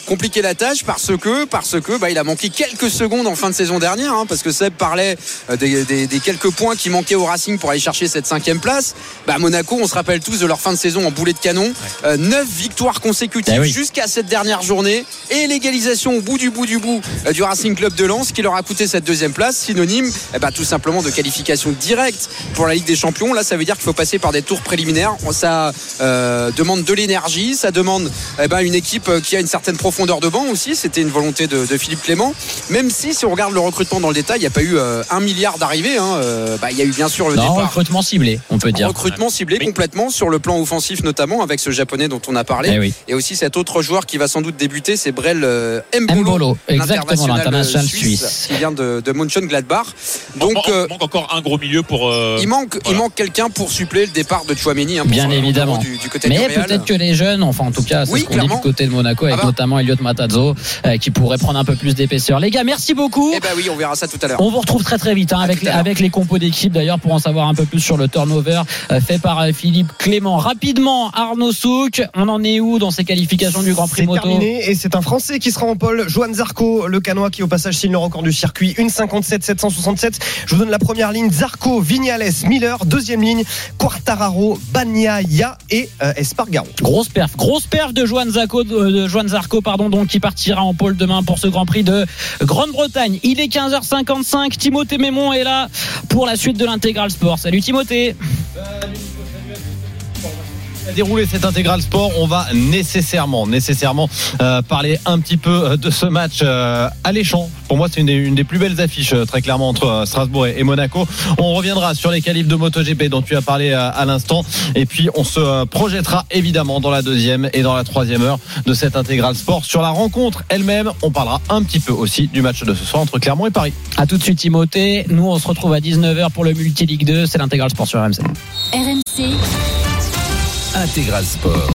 compliquer la tâche parce que parce que bah, il a manqué quelques secondes en fin de saison dernière, hein, parce que Seb parlait des, des, des quelques points qui manquaient au Racing pour aller chercher cette cinquième place. Bah, Monaco, on se rappelle tous de leur fin de saison en boulet de canon, ouais. euh, neuf victoires consécutives eh oui. jusqu'à cette dernière journée et l'égalisation au bout du bout du bout euh, du Racing Club de Lens qui leur a coûté cette deuxième place, synonyme eh bah, tout simplement de qualification directe pour la Ligue des Champions. Là, ça veut dire qu'il faut passer par des tours préliminaires. Ça euh, demande de l'énergie, ça demande eh bah, une équipe qui a une certaine profondeur de banc aussi. C'était une volonté de, de Philippe Clément, même si si on regarde le recrutement dans le détail, il n'y a pas eu euh, un milliard d'arrivées, hein. euh, bah, il y a eu bien sûr le non, départ recrutement ciblé, on peut dire recrutement ciblé oui. complètement sur le plan offensif, notamment avec ce japonais dont on a parlé eh oui. et aussi cet autre joueur qui va sans doute débuter, c'est Brel euh, Mbolo, Mbolo exactement, l'international suisse, suisse qui vient de, de Mönchengladbach. Donc il euh, manque encore un gros milieu pour euh, il manque voilà. il manque quelqu'un pour suppléer le départ de Tchouaméni, hein, bien évidemment du, du côté mais du peut-être que les jeunes, enfin en tout cas c'est oui, ce qu'on clairement. dit du côté de Monaco avec ah bah. notamment Elliot Matazzo euh, qui pourrait prendre un peu plus d'épaisseur. Les gars, merci beaucoup. Eh ben oui, on verra ça tout à l'heure. On vous retrouve très très vite hein, avec, les, avec les compos d'équipe d'ailleurs pour en savoir un peu plus sur le turnover euh, fait par euh, Philippe Clément. Rapidement, Arnaud Souk, on en est où dans ces qualifications du Grand Prix c'est moto? C'est terminé et c'est un Français qui sera en pole, Johan Zarco, le Canois qui au passage signe le record du circuit, une cinquante-sept sept cent soixante-sept. Je vous donne la première ligne, Zarco, Vignales, Miller, deuxième ligne, Quartararo, Bagnaia et euh, Espargaro. Grosse perf, grosse perf de Johan Zarco, de, de Johan Zarco pardon, donc qui partira en pole demain pour ce Grand Prix de Grande-Bretagne. Il est quinze heures cinquante-cinq, Timothée Mémon est là pour la suite de l'Intégral Sport. Salut Timothée. Salut. Dérouler cet intégral sport, on va nécessairement nécessairement euh, parler un petit peu de ce match euh, alléchant. Pour moi, c'est une des, une des plus belles affiches euh, très clairement entre euh, Strasbourg et, et Monaco. On reviendra sur les qualifs de MotoGP dont tu as parlé euh, à l'instant et puis on se euh, projettera évidemment dans la deuxième et dans la troisième heure de cet intégral sport sur la rencontre elle-même. On parlera un petit peu aussi du match de ce soir entre Clermont et Paris. À tout de suite Timothée. Nous on se retrouve à dix-neuf heures pour le Multi Ligue deux. C'est l'intégral sport sur R M C. R M C Intégral Sport.